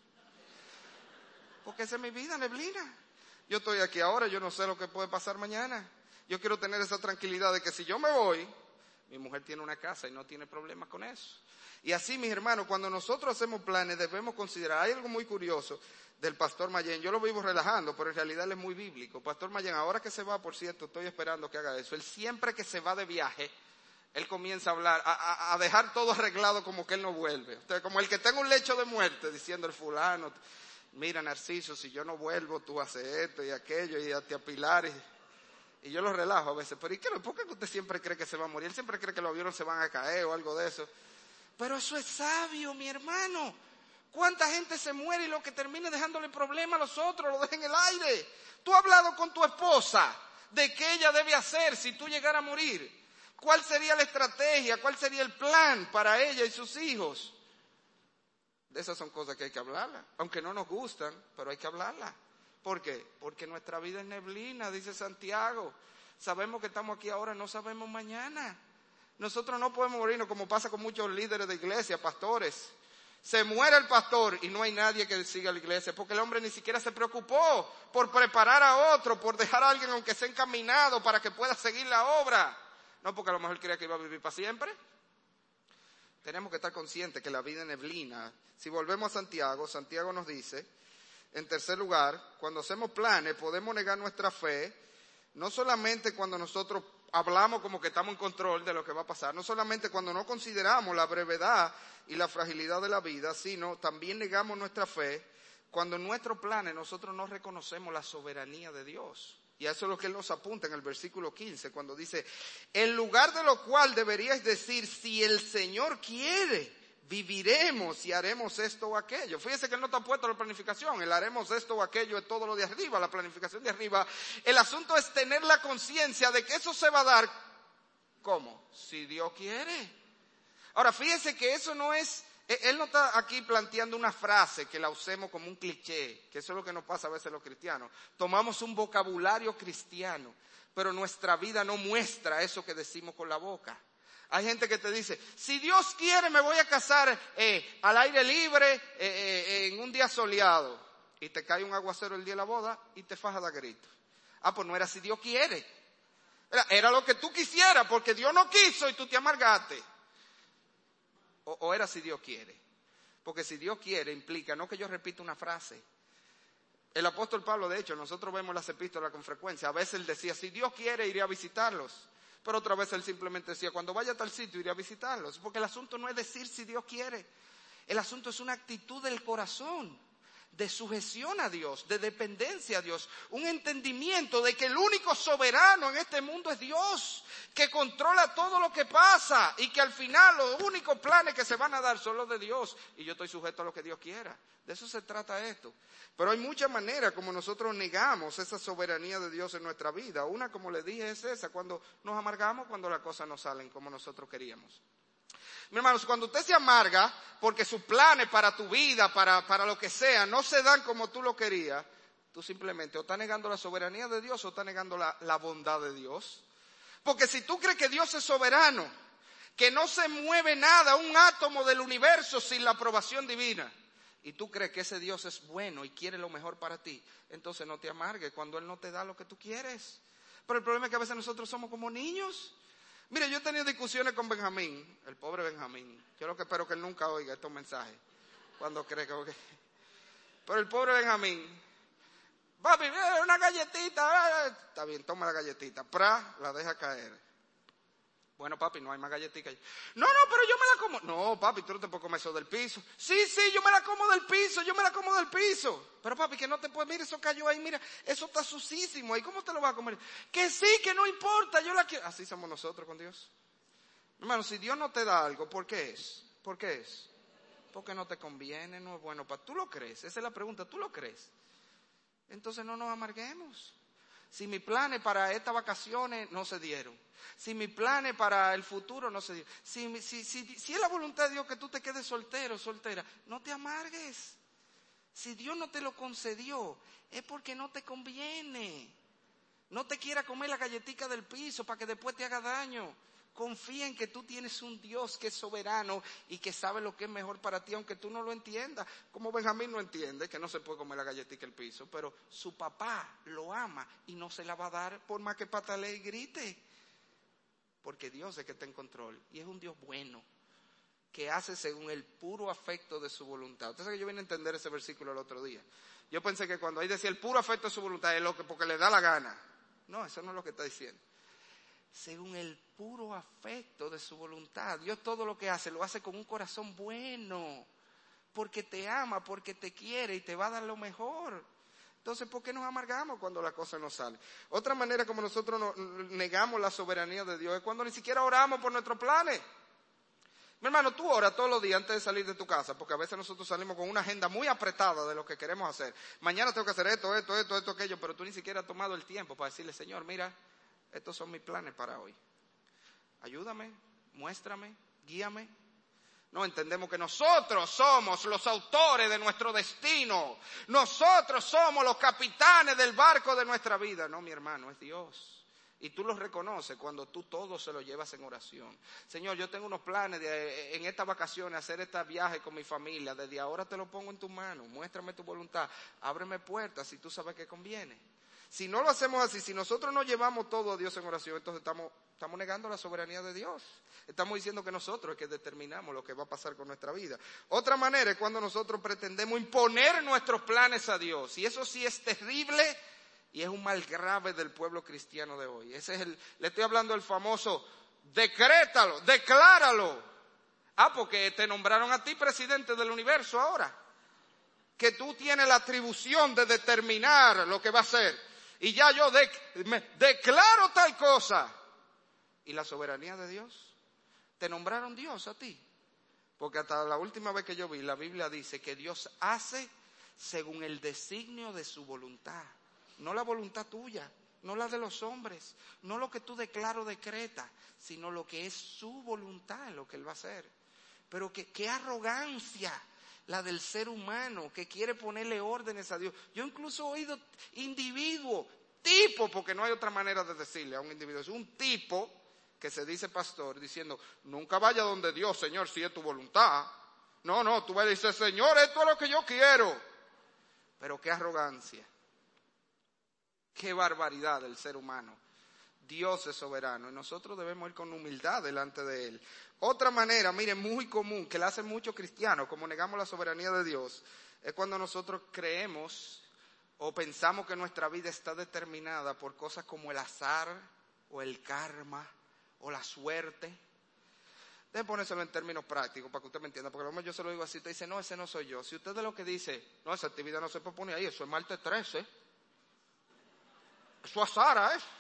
Porque esa es mi vida, neblina. Yo estoy aquí ahora, yo no sé lo que puede pasar mañana. Yo quiero tener esa tranquilidad de que si yo me voy, mi mujer tiene una casa y no tiene problemas con eso. Y así, mis hermanos, cuando nosotros hacemos planes debemos considerar, hay algo muy curioso del pastor Mayén, yo lo vivo relajando, pero en realidad él es muy bíblico. Pastor Mayén, ahora que se va, por cierto, estoy esperando que haga eso. Él siempre que se va de viaje, él comienza a hablar, a dejar todo arreglado como que él no vuelve. Usted, como el que tenga un lecho de muerte, diciendo el fulano, mira Narciso, si yo no vuelvo, tú haces esto y aquello, y a ti a Pilar. Y yo lo relajo a veces, pero ¿y qué? ¿Por qué usted siempre cree que se va a morir? Él siempre cree que los aviones se van a caer o algo de eso. Pero eso es sabio, mi hermano. ¿Cuánta gente se muere y lo que termina dejándole problema a los otros lo deja en el aire? Tú has hablado con tu esposa de qué ella debe hacer si tú llegaras a morir. ¿Cuál sería la estrategia? ¿Cuál sería el plan para ella y sus hijos? De esas son cosas que hay que hablarlas. Aunque no nos gustan, pero hay que hablarlas. ¿Por qué? Porque nuestra vida es neblina, dice Santiago. Sabemos que estamos aquí ahora, no sabemos mañana. Nosotros no podemos morirnos como pasa con muchos líderes de iglesia, pastores. Se muere el pastor y no hay nadie que siga la iglesia, porque el hombre ni siquiera se preocupó por preparar a otro, por dejar a alguien aunque sea encaminado para que pueda seguir la obra. No, porque a lo mejor creía que iba a vivir para siempre. Tenemos que estar conscientes que la vida es neblina. Si volvemos a Santiago, Santiago nos dice, en tercer lugar, cuando hacemos planes podemos negar nuestra fe, no solamente cuando nosotros hablamos como que estamos en control de lo que va a pasar, no solamente cuando no consideramos la brevedad y la fragilidad de la vida, sino también negamos nuestra fe cuando en nuestros planes nosotros no reconocemos la soberanía de Dios. Y a eso es lo que él nos apunta en el versículo 15, cuando dice, en lugar de lo cual deberíais decir, si el Señor quiere, viviremos y haremos esto o aquello. Fíjese que él no está puesto a la planificación, el haremos esto o aquello es todo lo de arriba, la planificación de arriba. El asunto es tener la conciencia de que eso se va a dar, ¿cómo? Si Dios quiere. Ahora, fíjese que eso no es, él no está aquí planteando una frase que la usemos como un cliché, que eso es lo que nos pasa a veces los cristianos. Tomamos un vocabulario cristiano, pero nuestra vida no muestra eso que decimos con la boca. Hay gente que te dice, si Dios quiere me voy a casar al aire libre en un día soleado. Y te cae un aguacero el día de la boda y te faja de grito. Ah, pues no era si Dios quiere. Era lo que tú quisieras porque Dios no quiso y tú te amargaste. O era si Dios quiere. Porque si Dios quiere implica, no que yo repita una frase. El apóstol Pablo, de hecho, nosotros vemos las epístolas con frecuencia. A veces él decía, si Dios quiere iré a visitarlos. Pero otra vez él simplemente decía, cuando vaya a tal sitio iré a visitarlos. Porque el asunto no es decir si Dios quiere. El asunto es una actitud del corazón, de sujeción a Dios, de dependencia a Dios. Un entendimiento de que el único soberano en este mundo es Dios, que controla todo lo que pasa y que al final los únicos planes que se van a dar son los de Dios. Y yo estoy sujeto a lo que Dios quiera. De eso se trata esto. Pero hay muchas maneras como nosotros negamos esa soberanía de Dios en nuestra vida. Una, como les dije, es esa, cuando nos amargamos, cuando las cosas no salen como nosotros queríamos. Mi hermanos, cuando usted se amarga porque sus planes para tu vida, para lo que sea, no se dan como tú lo querías, tú simplemente o estás negando la soberanía de Dios o estás negando la bondad de Dios. Porque si tú crees que Dios es soberano, que no se mueve nada, un átomo del universo sin la aprobación divina, y tú crees que ese Dios es bueno y quiere lo mejor para ti, entonces no te amargues cuando Él no te da lo que tú quieres. Pero el problema es que a veces nosotros somos como niños. Mire, yo he tenido discusiones con Benjamín, el pobre Benjamín. Yo lo que espero que él nunca oiga estos mensajes, cuando cree que... Pero el pobre Benjamín, papi, una galletita, está bien, toma la galletita, la deja caer. Bueno, papi, no hay más galletitas. No, pero yo me la como. No, papi, tú no te puedes comer eso del piso. Sí, yo me la como del piso, Pero papi, que no te puedes, mira, eso cayó ahí, mira, eso está sucísimo ahí, ¿cómo te lo vas a comer? Que sí, que no importa, yo la quiero. Así somos nosotros con Dios. Hermano, si Dios no te da algo, ¿por qué es? Porque no te conviene, no es bueno para. ¿Tú lo crees? Esa es la pregunta, ¿tú lo crees? Entonces no nos amarguemos. Si mis planes para estas vacaciones no se dieron, si mis planes para el futuro no se dieron, si es la voluntad de Dios que tú te quedes soltero, soltera, no te amargues. Si Dios no te lo concedió, es porque no te conviene. No te quiera comer la galletica del piso para que después te haga daño. Confía en que tú tienes un Dios que es soberano y que sabe lo que es mejor para ti, aunque tú no lo entiendas. Como Benjamín no entiende que no se puede comer la galletita del piso, pero su papá lo ama y no se la va a dar por más que patalee y grite. Porque Dios es que está en control y es un Dios bueno, que hace según el puro afecto de su voluntad. Usted sabe que yo vine a entender ese versículo el otro día. Yo pensé que cuando ahí decía el puro afecto de su voluntad es lo que porque le da la gana. No, eso no es lo que está diciendo. Según el puro afecto de su voluntad. Dios todo lo que hace, lo hace con un corazón bueno, porque te ama, porque te quiere y te va a dar lo mejor. Entonces, ¿por qué nos amargamos cuando la cosa no sale? Otra manera como nosotros negamos la soberanía de Dios es cuando ni siquiera oramos por nuestros planes. Mi hermano, tú oras todos los días antes de salir de tu casa, porque a veces nosotros salimos con una agenda muy apretada de lo que queremos hacer. Mañana tengo que hacer esto, aquello, pero tú ni siquiera has tomado el tiempo para decirle, Señor, mira, estos son mis planes para hoy. Ayúdame, muéstrame, guíame. No, entendemos que nosotros somos los autores de nuestro destino. Nosotros somos los capitanes del barco de nuestra vida. No, mi hermano, es Dios. Y tú lo reconoces cuando tú todo se lo llevas en oración. Señor, yo tengo unos planes de en estas vacaciones hacer este viaje con mi familia. Desde ahora te lo pongo en tus manos. Muéstrame tu voluntad. Ábreme puertas si tú sabes que conviene. Si no lo hacemos así, si nosotros no llevamos todo a Dios en oración, entonces estamos negando la soberanía de Dios. Estamos diciendo que nosotros es que determinamos lo que va a pasar con nuestra vida. Otra manera es cuando nosotros pretendemos imponer nuestros planes a Dios. Y eso sí es terrible y es un mal grave del pueblo cristiano de hoy. Le estoy hablando del famoso decrétalo, decláralo. Porque te nombraron a ti presidente del universo ahora. Que tú tienes la atribución de determinar lo que va a ser. Y ya yo declaro tal cosa. ¿Y la soberanía de Dios? ¿Te nombraron Dios a ti? Porque hasta la última vez que yo vi, la Biblia dice que Dios hace según el designio de su voluntad. No la voluntad tuya, no la de los hombres, no lo que tú declaro decreta, sino lo que es su voluntad, lo que Él va a hacer. Pero qué arrogancia la del ser humano que quiere ponerle órdenes a Dios. Yo incluso he oído tipo, porque no hay otra manera de decirle a un individuo, es un tipo que se dice pastor diciendo, nunca vaya donde Dios, Señor, si es tu voluntad. No, tú vas a decir, Señor, esto es lo que yo quiero. Pero qué arrogancia, qué barbaridad del ser humano. Dios es soberano y nosotros debemos ir con humildad delante de Él. Otra manera, miren, muy común, que la hacen muchos cristianos, como negamos la soberanía de Dios, es cuando nosotros creemos o pensamos que nuestra vida está determinada por cosas como el azar o el karma o la suerte. Deben ponérselo en términos prácticos para que usted me entienda, porque a lo mejor yo se lo digo así, usted dice, no, ese no soy yo. Si usted de lo que dice, no, esa actividad no se propone ahí, eso es martes 13. Eso es azar, ¿eh?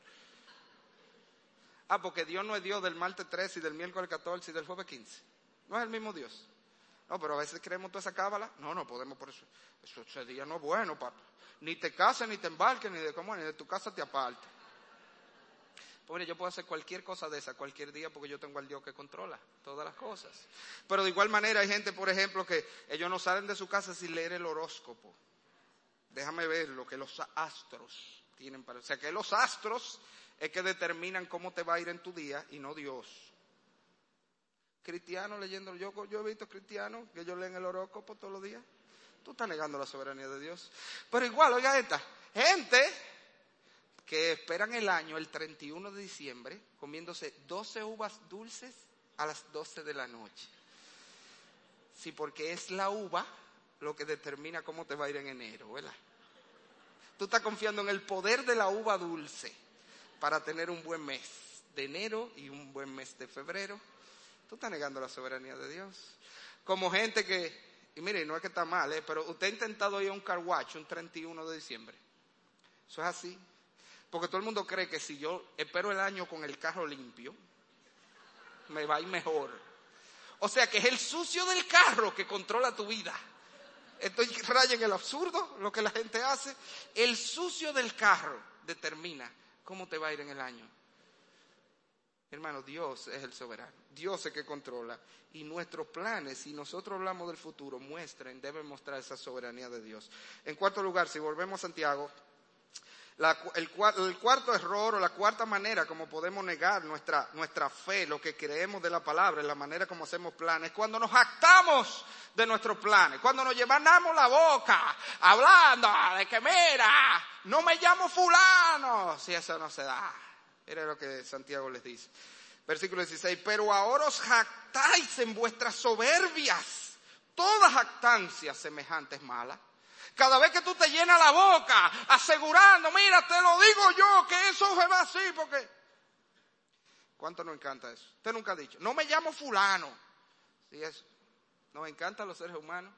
Porque Dios no es Dios del martes 13 y del miércoles 14 y del jueves 15. No es el mismo Dios. No, pero a veces creemos toda esa cábala. No podemos por eso. Ese día no es bueno, papá. Ni te cases, ni te embarques, ni de tu casa te aparte. Pobre, yo puedo hacer cualquier cosa de esa, cualquier día, porque yo tengo al Dios que controla todas las cosas. Pero de igual manera hay gente, por ejemplo, que ellos no salen de su casa sin leer el horóscopo. Déjame ver lo que los astros tienen para... O sea, que los astros es que determinan cómo te va a ir en tu día y no Dios. Cristianos leyendo, yo he visto cristianos que ellos leen el horóscopo todos los días. Tú estás negando la soberanía de Dios. Pero igual, oiga esta, gente que esperan el año, el 31 de diciembre, comiéndose 12 uvas dulces a las 12 de la noche. Sí, porque es la uva lo que determina cómo te va a ir en enero, ¿verdad? Tú estás confiando en el poder de la uva dulce para tener un buen mes de enero y un buen mes de febrero. Tú estás negando la soberanía de Dios. Como gente que, y mire, no es que está mal, pero usted ha intentado ir a un car wash un 31 de diciembre. Eso es así. Porque todo el mundo cree que si yo espero el año con el carro limpio, me va a ir mejor. O sea que es el sucio del carro que controla tu vida. Esto raya en el absurdo, lo que la gente hace. El sucio del carro determina cómo te va a ir en el año. Hermano, Dios es el soberano. Dios es el que controla. Y nuestros planes, si nosotros hablamos del futuro, deben mostrar esa soberanía de Dios. En cuarto lugar, si volvemos a Santiago, el cuarto error o la cuarta manera como podemos negar nuestra fe, lo que creemos de la palabra, la manera como hacemos planes, cuando nos jactamos de nuestros planes, cuando nos llenamos la boca hablando de que mira, no me llamo fulano, si eso no se da. Era lo que Santiago les dice. Versículo 16, pero ahora os jactáis en vuestras soberbias, toda jactancia semejante es mala. Cada vez que tú te llenas la boca asegurando, mira, te lo digo yo, que eso se va así, porque... ¿Cuánto nos encanta eso? Usted nunca ha dicho, no me llamo fulano. ¿Sí eso? Nos encantan los seres humanos.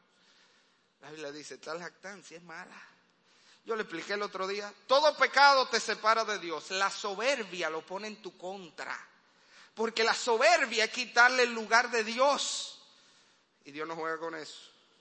La Biblia dice, tal jactancia es mala. Yo le expliqué el otro día, todo pecado te separa de Dios. La soberbia lo pone en tu contra. Porque la soberbia es quitarle el lugar de Dios. Y Dios no juega con eso.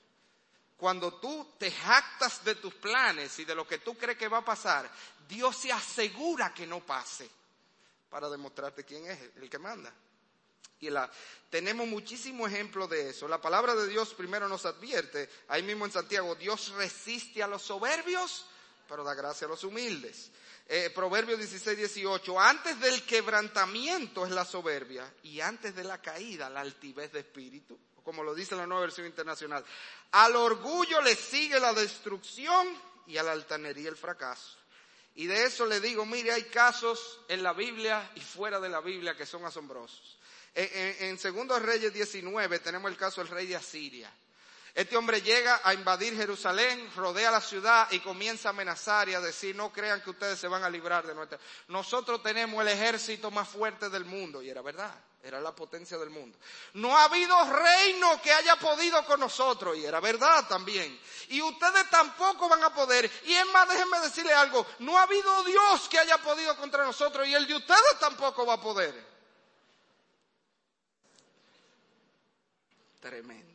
Cuando tú te jactas de tus planes y de lo que tú crees que va a pasar, Dios se asegura que no pase para demostrarte quién es el que manda. Y tenemos muchísimos ejemplos de eso. La palabra de Dios primero nos advierte, ahí mismo en Santiago, Dios resiste a los soberbios, pero da gracia a los humildes. Proverbios 16:18, antes del quebrantamiento es la soberbia y antes de la caída la altivez de espíritu. Como lo dice la Nueva Versión Internacional, al orgullo le sigue la destrucción y a la altanería el fracaso. Y de eso le digo, mire, hay casos en la Biblia y fuera de la Biblia que son asombrosos. En 2 Reyes 19 tenemos el caso del rey de Asiria. Este hombre llega a invadir Jerusalén, rodea la ciudad y comienza a amenazar y a decir, no crean que ustedes se van a librar de nuestra... Nosotros tenemos el ejército más fuerte del mundo. Y era verdad, era la potencia del mundo. No ha habido reino que haya podido con nosotros. Y era verdad también. Y ustedes tampoco van a poder. Y es más, déjenme decirle algo, no ha habido Dios que haya podido contra nosotros y el de ustedes tampoco va a poder. Tremendo.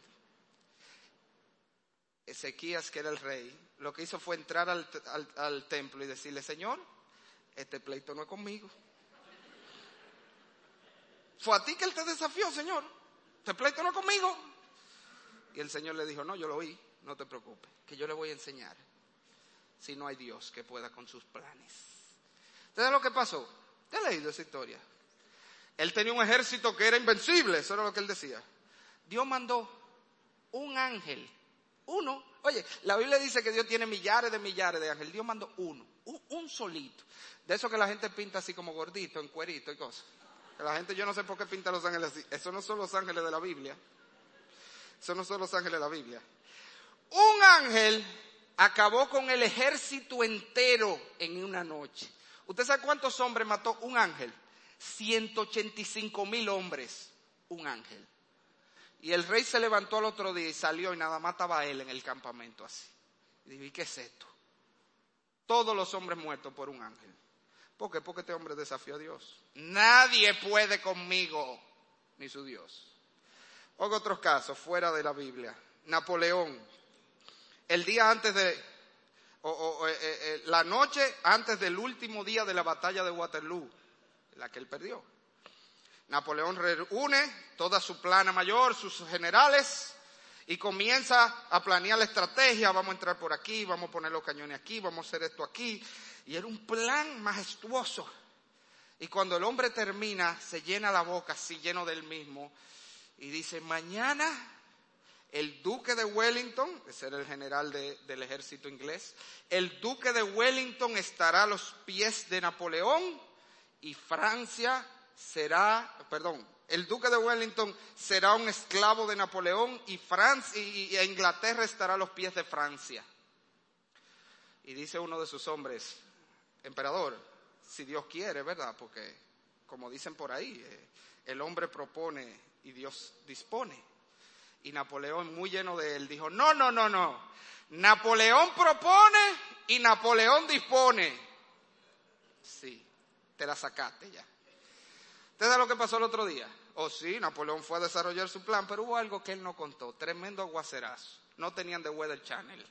Ezequías, que era el rey, lo que hizo fue entrar al templo y decirle, Señor, este pleito no es conmigo. Fue a ti que él te desafió, Señor. Este pleito no es conmigo. Y el Señor le dijo, no, yo lo oí, no te preocupes, que yo le voy a enseñar. Si no hay Dios que pueda con sus planes. ¿Ustedes lo que pasó? ¿Te has leído esa historia? Él tenía un ejército que era invencible, eso era lo que él decía. Dios mandó un ángel. Uno, oye, la Biblia dice que Dios tiene millares de ángeles. Dios mandó uno, un solito. De eso que la gente pinta así como gordito, en cuerito y cosas. Que la gente, yo no sé por qué pinta los ángeles así. Esos no son los ángeles de la Biblia. Esos no son los ángeles de la Biblia. Un ángel acabó con el ejército entero en una noche. ¿Usted sabe cuántos hombres mató un ángel? 185,000 hombres, un ángel. Y el rey se levantó al otro día y salió y nada más estaba él en el campamento así. Y dijo, ¿y qué es esto? Todos los hombres muertos por un ángel. ¿Por qué? Porque este hombre desafió a Dios. Nadie puede conmigo, ni su Dios. Oiga otros casos fuera de la Biblia. Napoleón, el día antes de, la noche antes del último día de la batalla de Waterloo, la que él perdió. Napoleón reúne toda su plana mayor, sus generales, y comienza a planear la estrategia. Vamos a entrar por aquí, vamos a poner los cañones aquí, vamos a hacer esto aquí. Y era un plan majestuoso. Y cuando el hombre termina, se llena la boca así, lleno del mismo, y dice, mañana el duque de Wellington, ese era el general del ejército inglés, el duque de Wellington estará a los pies de Napoleón y el duque de Wellington será un esclavo de Napoleón y Inglaterra estará a los pies de Francia. Y dice uno de sus hombres, emperador, si Dios quiere, ¿verdad? Porque como dicen por ahí, el hombre propone y Dios dispone. Y Napoleón, muy lleno de él, dijo, no. Napoleón propone y Napoleón dispone. Sí, te la sacaste ya. ¿Usted sabe lo que pasó el otro día? Sí, Napoleón fue a desarrollar su plan, pero hubo algo que él no contó. Tremendo aguacerazo. No tenían de Weather Channel.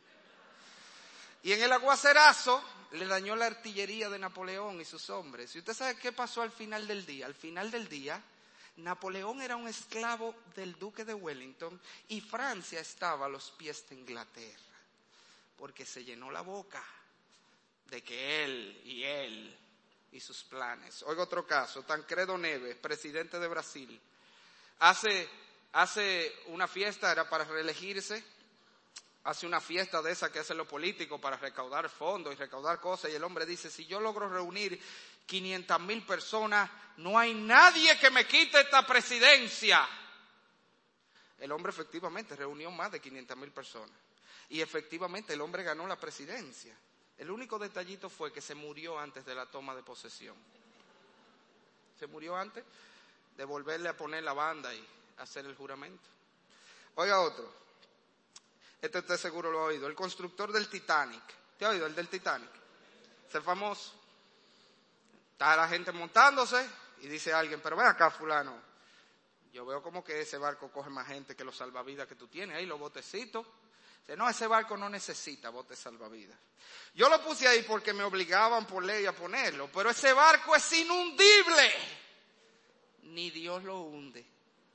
Y en el aguacerazo le dañó la artillería de Napoleón y sus hombres. ¿Y usted sabe qué pasó al final del día? Al final del día, Napoleón era un esclavo del duque de Wellington y Francia estaba a los pies de Inglaterra. Porque se llenó la boca de que él y sus planes. Oiga otro caso, Tancredo Neves, presidente de Brasil. Hace una fiesta, era para reelegirse. Hace una fiesta de esa que hacen los políticos para recaudar fondos y recaudar cosas. Y el hombre dice, si yo logro reunir 500,000 personas, no hay nadie que me quite esta presidencia. El hombre efectivamente reunió más de 500,000 personas. Y efectivamente el hombre ganó la presidencia. El único detallito fue que se murió antes de la toma de posesión. Se murió antes de volverle a poner la banda y hacer el juramento. Oiga otro. Este usted seguro lo ha oído. El constructor del Titanic. ¿Te ha oído el del Titanic? Ese famoso. Está la gente montándose y dice alguien, pero ven acá fulano. Yo veo como que ese barco coge más gente que los salvavidas que tú tienes ahí, los botecitos. Dice, no, ese barco no necesita botes salvavidas. Yo lo puse ahí porque me obligaban por ley a ponerlo, pero ese barco es inundible. Ni Dios lo hunde.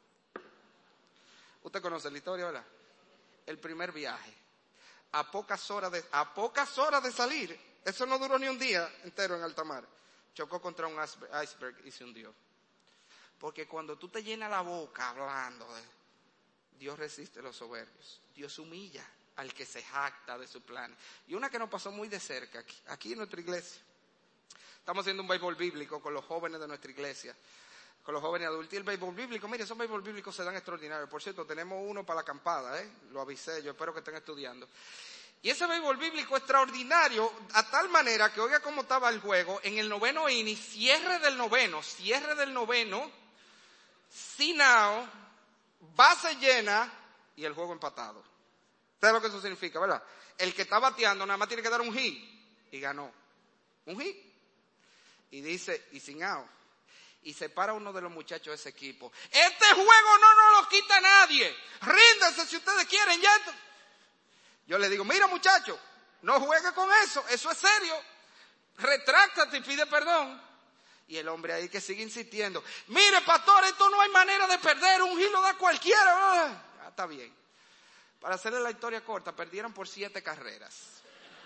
Usted conoce la historia, ¿verdad? El primer viaje, a pocas horas de salir, eso no duró ni un día entero en alta mar, chocó contra un iceberg y se hundió. Porque cuando tú te llenas la boca hablando de Dios resiste a los soberbios, Dios humilla al que se jacta de su plan. Y una que nos pasó muy de cerca, aquí en nuestra iglesia, estamos haciendo un béisbol bíblico con los jóvenes de nuestra iglesia, con los jóvenes adultos. Y el béisbol bíblico, mire, esos béisbol bíblicos se dan extraordinarios. Por cierto, tenemos uno para la acampada, lo avisé, yo espero que estén estudiando. Y ese béisbol bíblico extraordinario, a tal manera que oiga cómo estaba el juego, en el 9º inning, cierre del noveno, sin out, base llena y el juego empatado. ¿Sabes lo que eso significa, verdad? El que está bateando nada más tiene que dar un hit y ganó. Un hit. Y dice, y sin out. Y se para uno de los muchachos de ese equipo. Este juego no nos lo quita nadie. Ríndanse si ustedes quieren ya. Yo le digo, mira muchacho, no juegue con eso es serio. Retráctate y pide perdón. Y el hombre ahí que sigue insistiendo, mire pastor, esto no hay manera de perder, un hilo da cualquiera. Está bien. Para hacerle la historia corta, perdieron por 7 carreras.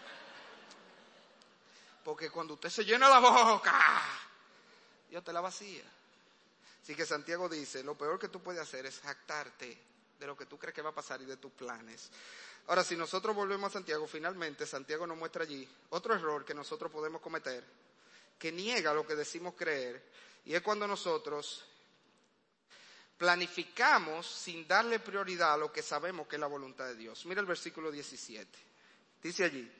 Porque cuando usted se llena la boca, Dios te la vacía. Así que Santiago dice, lo peor que tú puedes hacer es jactarte de lo que tú crees que va a pasar y de tus planes. Ahora, si nosotros volvemos a Santiago, finalmente Santiago nos muestra allí otro error que nosotros podemos cometer, que niega lo que decimos creer, y es cuando nosotros planificamos sin darle prioridad a lo que sabemos que es la voluntad de Dios. Mira el versículo 17. Dice allí,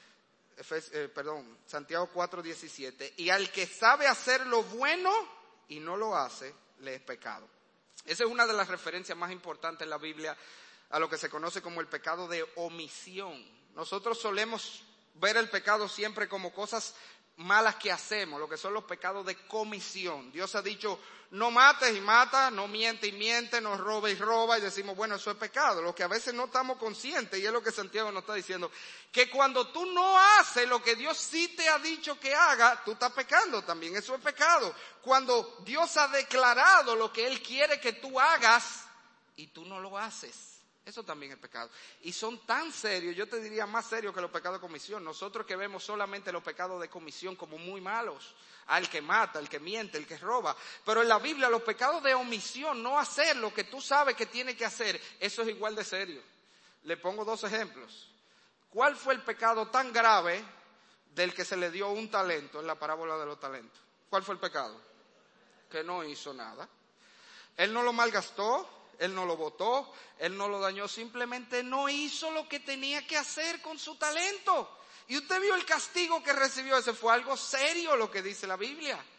Santiago 4:17, y al que sabe hacer lo bueno y no lo hace, le es pecado. Esa es una de las referencias más importantes en la Biblia a lo que se conoce como el pecado de omisión. Nosotros solemos ver el pecado siempre como cosas malas que hacemos, lo que son los pecados de comisión. Dios ha dicho, no mates y mata, no miente y miente, no roba y roba, y decimos, bueno, eso es pecado, lo que a veces no estamos conscientes, y es lo que Santiago nos está diciendo, que cuando tú no haces lo que Dios sí te ha dicho que haga, tú estás pecando también, eso es pecado. Cuando Dios ha declarado lo que Él quiere que tú hagas, y tú no lo haces, eso también es pecado. Y son tan serios, yo te diría más serios que los pecados de comisión. Nosotros que vemos solamente los pecados de comisión como muy malos. Al que mata, el que miente, el que roba. Pero en la Biblia los pecados de omisión, no hacer lo que tú sabes que tienes que hacer, eso es igual de serio. Le pongo 2 ejemplos. ¿Cuál fue el pecado tan grave del que se le dio un talento en la parábola de los talentos? ¿Cuál fue el pecado? Que no hizo nada. Él no lo malgastó. Él no lo botó, él no lo dañó, simplemente no hizo lo que tenía que hacer con su talento. Y usted vio el castigo que recibió, ese fue algo serio lo que dice la Biblia.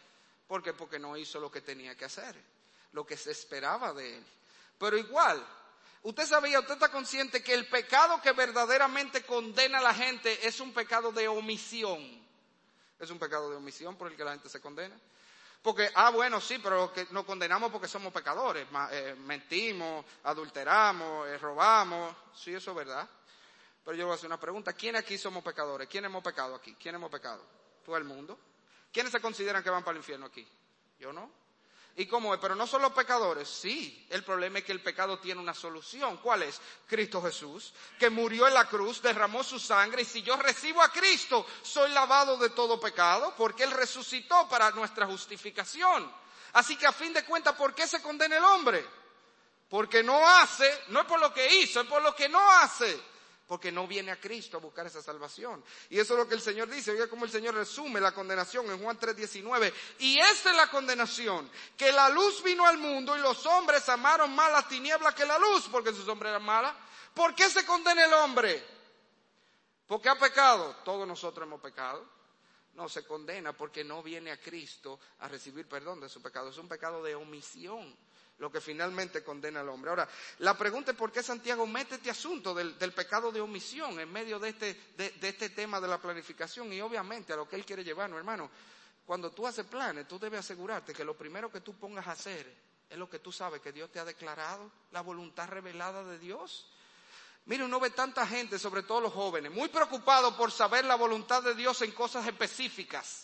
¿Por qué? Porque no hizo lo que tenía que hacer, lo que se esperaba de él. Pero igual, usted está consciente que el pecado que verdaderamente condena a la gente es un pecado de omisión. Es un pecado de omisión por el que la gente se condena. Porque, bueno, sí, pero que nos condenamos porque somos pecadores. Mentimos, adulteramos, robamos. Sí, eso es verdad. Pero yo voy a hacer una pregunta. ¿Quiénes aquí somos pecadores? ¿Quiénes hemos pecado aquí? ¿Quiénes hemos pecado? Todo el mundo. ¿Quiénes se consideran que van para el infierno aquí? Yo no. ¿Y cómo es? Pero no son los pecadores. Sí, el problema es que el pecado tiene una solución. ¿Cuál es? Cristo Jesús, que murió en la cruz, derramó su sangre, y si yo recibo a Cristo, soy lavado de todo pecado, porque Él resucitó para nuestra justificación. Así que a fin de cuentas, ¿por qué se condena el hombre? Porque no hace, no es por lo que hizo, es por lo que no hace. Porque no viene a Cristo a buscar esa salvación. Y eso es lo que el Señor dice. Oiga cómo el Señor resume la condenación en Juan 3:19. Y esta es la condenación, que la luz vino al mundo y los hombres amaron más las tinieblas que la luz, porque sus hombres eran malas. ¿Por qué se condena el hombre? ¿Porque ha pecado? Todos nosotros hemos pecado. No, se condena porque no viene a Cristo a recibir perdón de su pecado. Es un pecado de omisión lo que finalmente condena al hombre. Ahora, la pregunta es por qué Santiago mete este asunto del pecado de omisión en medio de este tema de la planificación, y obviamente a lo que él quiere llevarnos, hermano. Cuando tú haces planes, tú debes asegurarte que lo primero que tú pongas a hacer es lo que tú sabes que Dios te ha declarado, la voluntad revelada de Dios. Mire, uno ve tanta gente, sobre todo los jóvenes, muy preocupados por saber la voluntad de Dios en cosas específicas.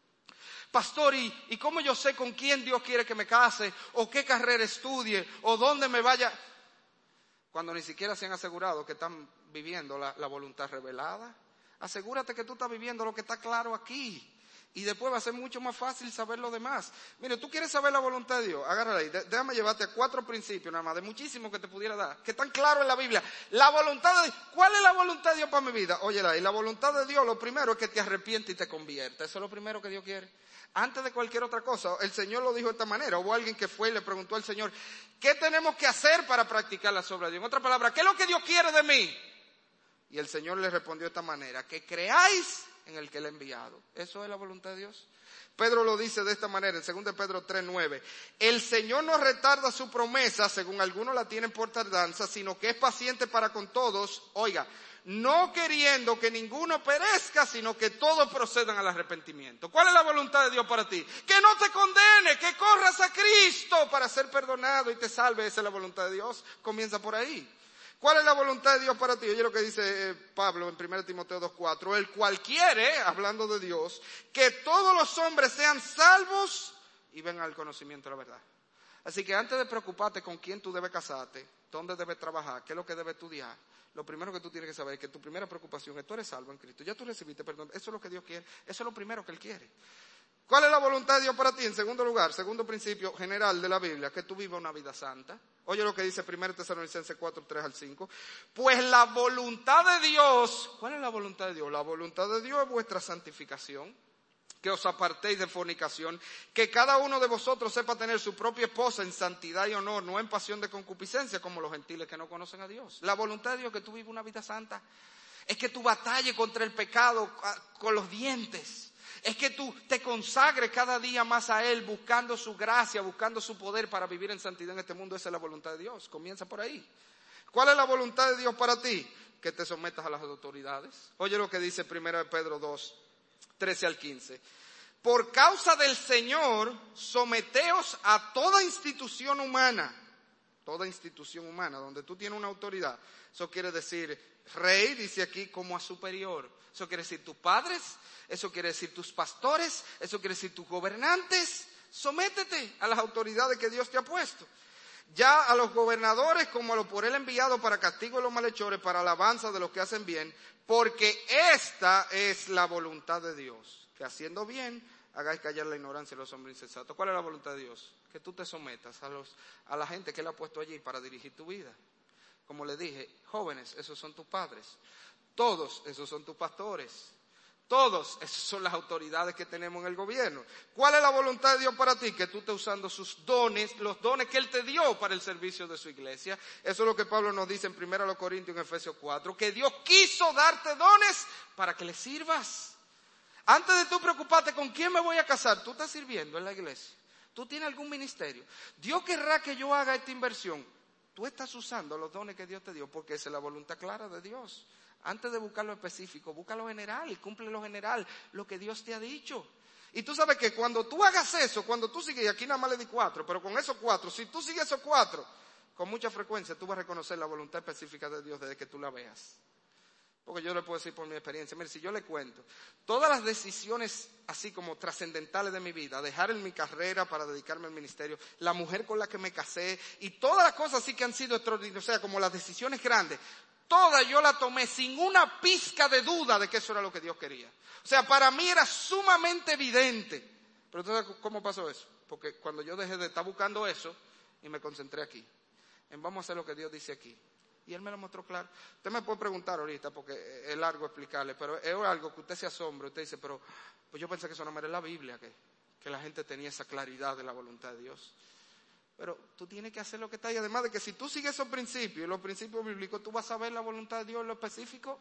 Pastor, ¿y cómo yo sé con quién Dios quiere que me case? ¿O qué carrera estudie? ¿O dónde me vaya? Cuando ni siquiera se han asegurado que están viviendo la voluntad revelada. Asegúrate que tú estás viviendo lo que está claro aquí. Y después va a ser mucho más fácil saber lo demás. Mire, tú quieres saber la voluntad de Dios, agárrala ahí. Déjame llevarte a 4 principios nada más, de muchísimos que te pudiera dar, que están claros en la Biblia. La voluntad de Dios. ¿Cuál es la voluntad de Dios para mi vida? Óyela, y la voluntad de Dios, lo primero es que te arrepientes y te conviertas. Eso es lo primero que Dios quiere. Antes de cualquier otra cosa, el Señor lo dijo de esta manera. Hubo alguien que fue y le preguntó al Señor, ¿qué tenemos que hacer para practicar las obras de Dios? En otras palabras, ¿qué es lo que Dios quiere de mí? Y el Señor le respondió de esta manera, que creáis en el que le ha enviado. Eso es la voluntad de Dios. Pedro lo dice de esta manera, en 2 Pedro 3:9. El Señor no retarda su promesa, según algunos la tienen por tardanza, sino que es paciente para con todos. Oiga, no queriendo que ninguno perezca, sino que todos procedan al arrepentimiento. ¿Cuál es la voluntad de Dios para ti? Que no te condene, que corras a Cristo para ser perdonado y te salve. Esa es la voluntad de Dios. Comienza por ahí. ¿Cuál es la voluntad de Dios para ti? Oye lo que dice Pablo en 1 Timoteo 2:4. El cual quiere, hablando de Dios, que todos los hombres sean salvos y vengan al conocimiento de la verdad. Así que antes de preocuparte con quién tú debes casarte, dónde debes trabajar, qué es lo que debes estudiar, lo primero que tú tienes que saber es que tu primera preocupación es tú eres salvo en Cristo. Ya tú recibiste perdón. Eso es lo que Dios quiere. Eso es lo primero que Él quiere. ¿Cuál es la voluntad de Dios para ti? En segundo lugar, segundo principio general de la Biblia, que tú vivas una vida santa. Oye lo que dice 1 Tesalonicenses 4:3-5. Pues la voluntad de Dios, ¿cuál es la voluntad de Dios? La voluntad de Dios es vuestra santificación, que os apartéis de fornicación, que cada uno de vosotros sepa tener su propia esposa en santidad y honor, no en pasión de concupiscencia como los gentiles que no conocen a Dios. La voluntad de Dios es que tú vivas una vida santa, es que tú batalles contra el pecado con los dientes. Es que tú te consagres cada día más a Él, buscando su gracia, buscando su poder para vivir en santidad en este mundo. Esa es la voluntad de Dios. Comienza por ahí. ¿Cuál es la voluntad de Dios para ti? Que te sometas a las autoridades. Oye lo que dice 1 Pedro 2:13-15. Por causa del Señor, someteos a toda institución humana. Toda institución humana, donde tú tienes una autoridad. Eso quiere decir rey, dice aquí, como a superior. Eso quiere decir tus padres, eso quiere decir tus pastores, eso quiere decir tus gobernantes. Sométete a las autoridades que Dios te ha puesto. Ya a los gobernadores como a los por Él enviado para castigo de los malhechores, para alabanza de los que hacen bien, porque esta es la voluntad de Dios, que haciendo bien hagáis callar la ignorancia de los hombres insensatos. ¿Cuál es la voluntad de Dios? Que tú te sometas a la gente que Él ha puesto allí para dirigir tu vida. Como le dije, jóvenes, esos son tus padres. Todos esos son tus pastores. Todos esas son las autoridades que tenemos en el gobierno. ¿Cuál es la voluntad de Dios para ti? Que tú estés usando sus dones, los dones que Él te dio para el servicio de su iglesia. Eso es lo que Pablo nos dice en 1 Corintios, en Efesios 4, que Dios quiso darte dones para que le sirvas. Antes de tú preocuparte con quién me voy a casar, tú estás sirviendo en la iglesia. Tú tienes algún ministerio. Dios querrá que yo haga esta inversión. Tú estás usando los dones que Dios te dio porque esa es la voluntad clara de Dios. Antes de buscar lo específico, busca lo general y cumple lo general, lo que Dios te ha dicho. Y tú sabes que cuando tú hagas eso, cuando tú sigues, y aquí nada más le di 4, pero con esos 4, si tú sigues esos 4, con mucha frecuencia tú vas a reconocer la voluntad específica de Dios desde que tú la veas. Porque yo le puedo decir por mi experiencia, mire, si yo le cuento, todas las decisiones así como trascendentales de mi vida, dejar mi carrera para dedicarme al ministerio, la mujer con la que me casé y todas las cosas así que han sido extraordinarias, o sea, como las decisiones grandes, todas yo las tomé sin una pizca de duda de que eso era lo que Dios quería. O sea, para mí era sumamente evidente. Pero entonces, ¿cómo pasó eso? Porque cuando yo dejé de estar buscando eso y me concentré aquí, en vamos a hacer lo que Dios dice aquí. Y Él me lo mostró claro. Usted me puede preguntar ahorita, porque es largo explicarle, pero es algo que usted se asombra. Usted dice, pero pues yo pensé que eso no era en la Biblia, que la gente tenía esa claridad de la voluntad de Dios. Pero tú tienes que hacer lo que está ahí. Además de que si tú sigues esos principios, los principios bíblicos, tú vas a ver la voluntad de Dios en lo específico.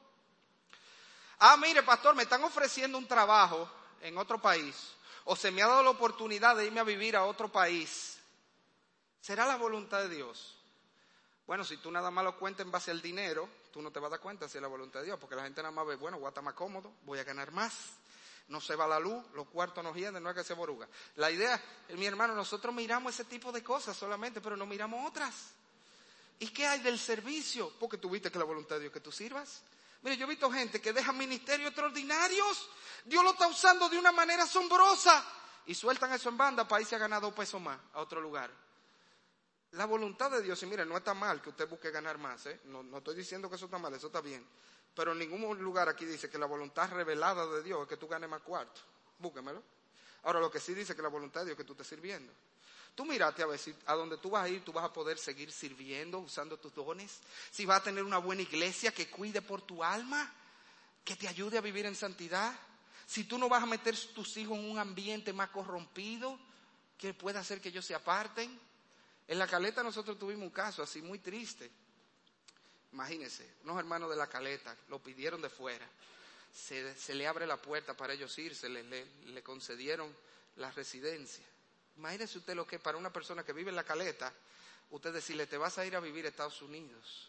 Ah, mire, pastor, me están ofreciendo un trabajo en otro país, o se me ha dado la oportunidad de irme a vivir a otro país. ¿Será la voluntad de Dios? Bueno, si tú nada más lo cuentas en base al dinero, tú no te vas a dar cuenta si es la voluntad de Dios, porque la gente nada más ve, bueno, voy a estar más cómodo, voy a ganar más, no se va la luz, los cuartos no hieden, no es que se boruga. La idea, mi hermano, nosotros miramos ese tipo de cosas solamente, pero no miramos otras. ¿Y qué hay del servicio? Porque tú viste que la voluntad de Dios es que tú sirvas. Mire, yo he visto gente que deja ministerios extraordinarios, Dios lo está usando de una manera asombrosa, y sueltan eso en banda para irse a ganar 2 pesos más a otro lugar. La voluntad de Dios, y mire, no está mal que usted busque ganar más, no estoy diciendo que eso está mal, eso está bien. Pero en ningún lugar aquí dice que la voluntad revelada de Dios es que tú ganes más cuarto. Búsquemelo. Ahora, lo que sí dice que la voluntad de Dios es que tú estés sirviendo. Tú mírate a ver si a donde tú vas a ir, tú vas a poder seguir sirviendo, usando tus dones. Si vas a tener una buena iglesia que cuide por tu alma, que te ayude a vivir en santidad. Si tú no vas a meter tus hijos en un ambiente más corrompido, que pueda hacer que ellos se aparten. En La Caleta nosotros tuvimos un caso así muy triste. Imagínense, unos hermanos de La Caleta lo pidieron de fuera. Se le abre la puerta para ellos irse, le concedieron la residencia. Imagínese usted lo que para una persona que vive en La Caleta, usted decirle, te vas a ir a vivir a Estados Unidos.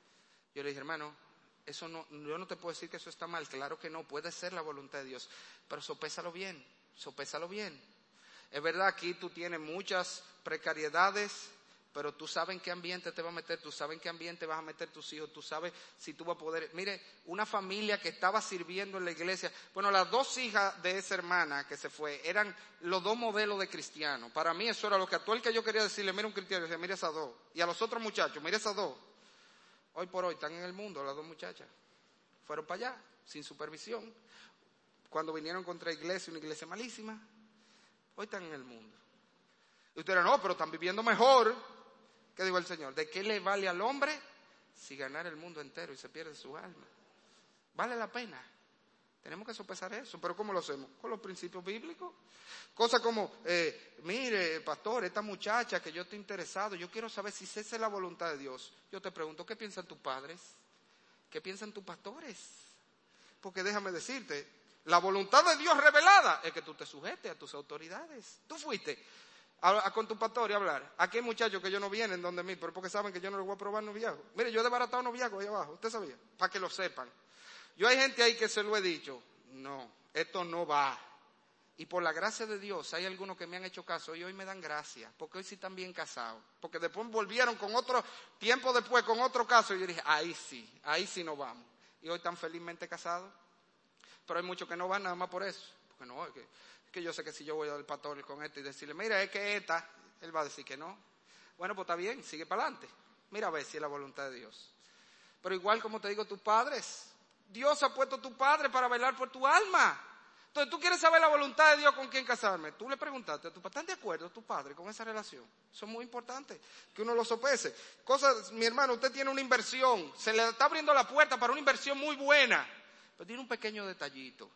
Yo le dije, hermano, eso no, yo no te puedo decir que eso está mal, claro que no, puede ser la voluntad de Dios, pero sopésalo bien, sopésalo bien. Es verdad, aquí tú tienes muchas precariedades, pero tú sabes en qué ambiente te vas a meter, tú sabes en qué ambiente vas a meter tus hijos, tú sabes si tú vas a poder. Mire, una familia que estaba sirviendo en la iglesia, bueno, las 2 hijas de esa hermana que se fue, eran los 2 modelos de cristianos. Para mí eso era lo que actual que yo quería decirle, mira un cristiano, decía, mira esas 2. Y a los otros muchachos, mira esas 2. Hoy por hoy están en el mundo las 2 muchachas. Fueron para allá, sin supervisión. Cuando vinieron contra iglesia, una iglesia malísima, hoy están en el mundo. Y ustedes no, pero están viviendo mejor. ¿Qué dijo el Señor? ¿De qué le vale al hombre si ganar el mundo entero y se pierde su alma? Vale la pena. Tenemos que sopesar eso. ¿Pero cómo lo hacemos? Con los principios bíblicos. Cosas como, mire, pastor, esta muchacha que yo estoy interesado, yo quiero saber si esa es la voluntad de Dios. Yo te pregunto, ¿qué piensan tus padres? ¿Qué piensan tus pastores? Porque déjame decirte, la voluntad de Dios revelada es que tú te sujetes a tus autoridades. Tú fuiste con tu pastor y hablar. Aquí hay muchachos que ellos no vienen donde mí, pero porque saben que yo no les voy a probar noviazgo. Mire, yo he desbaratado noviazgo ahí abajo, usted sabía, para que lo sepan. Yo hay gente ahí que se lo he dicho, no, esto no va. Y por la gracia de Dios, hay algunos que me han hecho caso y hoy me dan gracia, porque hoy sí están bien casados. Porque después volvieron con otro, tiempo después con otro caso y yo dije, ahí sí nos vamos. Y hoy están felizmente casados. Pero hay muchos que no van nada más por eso. Porque no, es que yo sé que si yo voy al pastor con y decirle, mira, es que esta, él va a decir que no. Bueno, pues está bien, sigue para adelante. Mira a ver si es la voluntad de Dios. Pero igual como te digo, tus padres, Dios ha puesto a tu padre para velar por tu alma. Entonces tú quieres saber la voluntad de Dios con quién casarme. Tú le preguntaste a tu padre, ¿están de acuerdo tu padre con esa relación? Eso es muy importante, que uno lo sopese. Cosas, mi hermano, usted tiene una inversión, se le está abriendo la puerta para una inversión muy buena, pero tiene un pequeño detallito.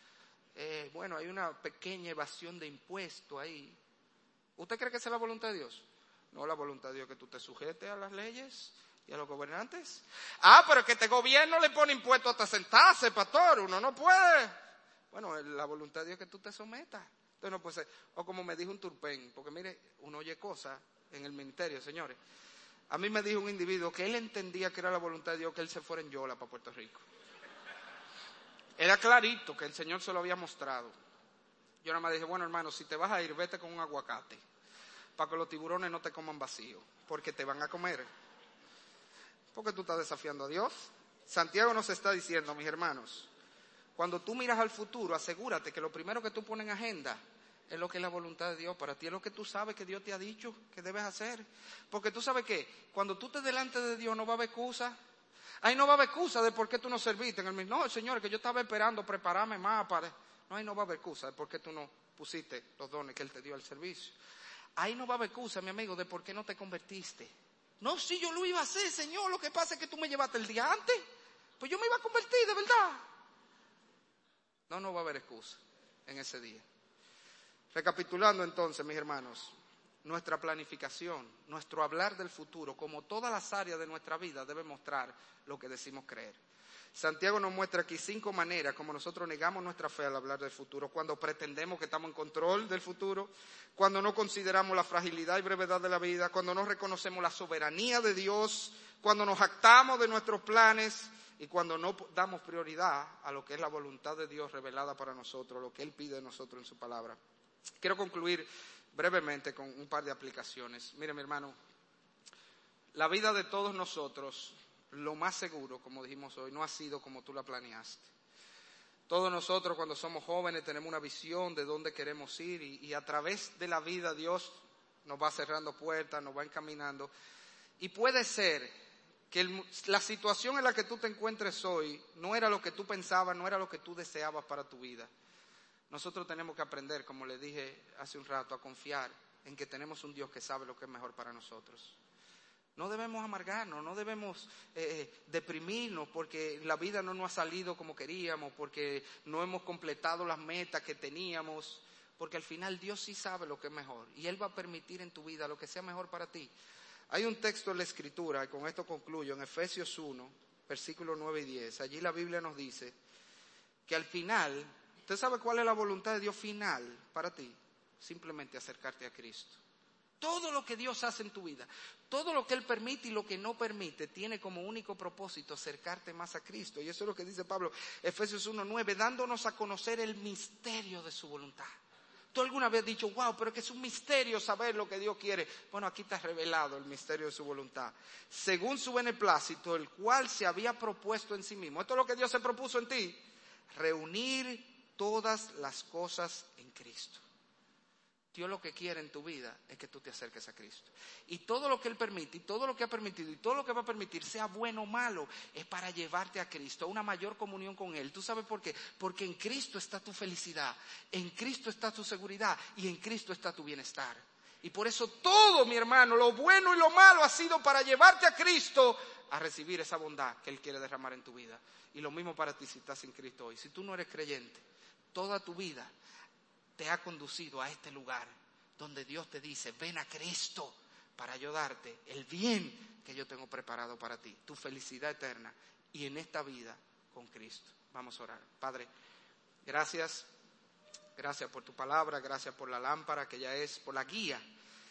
Bueno, hay una pequeña evasión de impuestos ahí. ¿Usted cree que esa es la voluntad de Dios? No, la voluntad de Dios es que tú te sujetes a las leyes y a los gobernantes. Ah, pero es que este gobierno le pone impuestos hasta sentarse, pastor, uno no puede. Bueno, la voluntad de Dios es que tú te sometas. Entonces no puede ser. O como me dijo un turpén, porque mire, uno oye cosas en el ministerio, señores. A mí me dijo un individuo que él entendía que era la voluntad de Dios que él se fuera en Yola para Puerto Rico. Era clarito que el Señor se lo había mostrado. Yo nada más dije, bueno, hermano, si te vas a ir, vete con un aguacate, para que los tiburones no te coman vacío, porque te van a comer. Porque tú estás desafiando a Dios. Santiago nos está diciendo, mis hermanos, cuando tú miras al futuro, asegúrate que lo primero que tú pones en agenda es lo que es la voluntad de Dios para ti, es lo que tú sabes que Dios te ha dicho que debes hacer. Porque tú sabes que cuando tú estés delante de Dios no va a haber excusa. Ahí no va a haber excusa de por qué tú no serviste en el mismo. No, Señor, que yo estaba esperando prepararme más para... No, ahí no va a haber excusa de por qué tú no pusiste los dones que Él te dio al servicio. Ahí no va a haber excusa, mi amigo, de por qué no te convertiste. No, sí, yo lo iba a hacer, Señor, lo que pasa es que tú me llevaste el día antes. Pues yo me iba a convertir, de verdad. No va a haber excusa en ese día. Recapitulando entonces, mis hermanos, nuestra planificación, nuestro hablar del futuro, como todas las áreas de nuestra vida, debe mostrar lo que decimos creer. Santiago nos muestra aquí 5 maneras como nosotros negamos nuestra fe al hablar del futuro: cuando pretendemos que estamos en control del futuro, cuando no consideramos la fragilidad y brevedad de la vida, cuando no reconocemos la soberanía de Dios, cuando nos jactamos de nuestros planes y cuando no damos prioridad a lo que es la voluntad de Dios revelada para nosotros, lo que Él pide de nosotros en su palabra. Quiero concluir brevemente con un par de aplicaciones. Mire, mi hermano, la vida de todos nosotros, lo más seguro, como dijimos hoy, no ha sido como tú la planeaste. Todos nosotros cuando somos jóvenes tenemos una visión de dónde queremos ir y a través de la vida Dios nos va cerrando puertas, nos va encaminando. Y puede ser que la situación en la que tú te encuentres hoy no era lo que tú pensabas, no era lo que tú deseabas para tu vida. Nosotros tenemos que aprender, como le dije hace un rato, a confiar en que tenemos un Dios que sabe lo que es mejor para nosotros. No debemos amargarnos, no debemos deprimirnos porque la vida no nos ha salido como queríamos, porque no hemos completado las metas que teníamos, porque al final Dios sí sabe lo que es mejor y Él va a permitir en tu vida lo que sea mejor para ti. Hay un texto en la Escritura, y con esto concluyo, en Efesios 1, versículos 9 y 10. Allí la Biblia nos dice que al final, ¿usted sabe cuál es la voluntad de Dios final para ti? Simplemente acercarte a Cristo. Todo lo que Dios hace en tu vida, todo lo que Él permite y lo que no permite, tiene como único propósito acercarte más a Cristo. Y eso es lo que dice Pablo, Efesios 1:9, dándonos a conocer el misterio de su voluntad. ¿Tú alguna vez has dicho, wow, pero que es un misterio saber lo que Dios quiere? Bueno, aquí está revelado el misterio de su voluntad. Según su beneplácito, el cual se había propuesto en sí mismo. Esto es lo que Dios se propuso en ti. Reunir todas las cosas en Cristo. Dios lo que quiere en tu vida es que tú te acerques a Cristo. Y todo lo que Él permite, y todo lo que ha permitido, y todo lo que va a permitir, sea bueno o malo, es para llevarte a Cristo, a una mayor comunión con Él. ¿Tú sabes por qué? Porque en Cristo está tu felicidad, en Cristo está tu seguridad, y en Cristo está tu bienestar. Y por eso todo, mi hermano, lo bueno y lo malo ha sido para llevarte a Cristo, a recibir esa bondad que Él quiere derramar en tu vida. Y lo mismo para ti si estás en Cristo hoy. Si tú no eres creyente, toda tu vida te ha conducido a este lugar donde Dios te dice, ven a Cristo para yo darte el bien que yo tengo preparado para ti, tu felicidad eterna y en esta vida con Cristo. Vamos a orar. Padre, gracias por tu palabra, gracias por la lámpara que ya es, por la guía,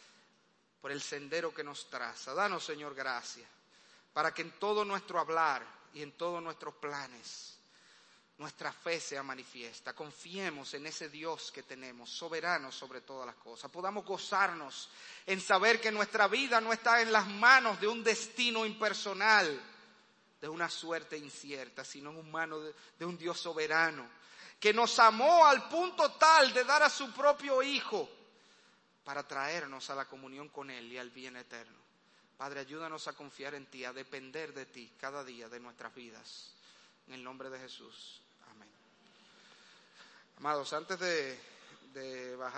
por el sendero que nos traza. Danos, Señor, gracias, para que en todo nuestro hablar y en todos nuestros planes, nuestra fe sea manifiesta. Confiemos en ese Dios que tenemos, soberano sobre todas las cosas. Podamos gozarnos en saber que nuestra vida no está en las manos de un destino impersonal, de una suerte incierta, sino en manos de un Dios soberano, que nos amó al punto tal de dar a su propio Hijo para traernos a la comunión con Él y al bien eterno. Padre, ayúdanos a confiar en ti, a depender de ti cada día de nuestras vidas. En el nombre de Jesús. Amados, antes de bajar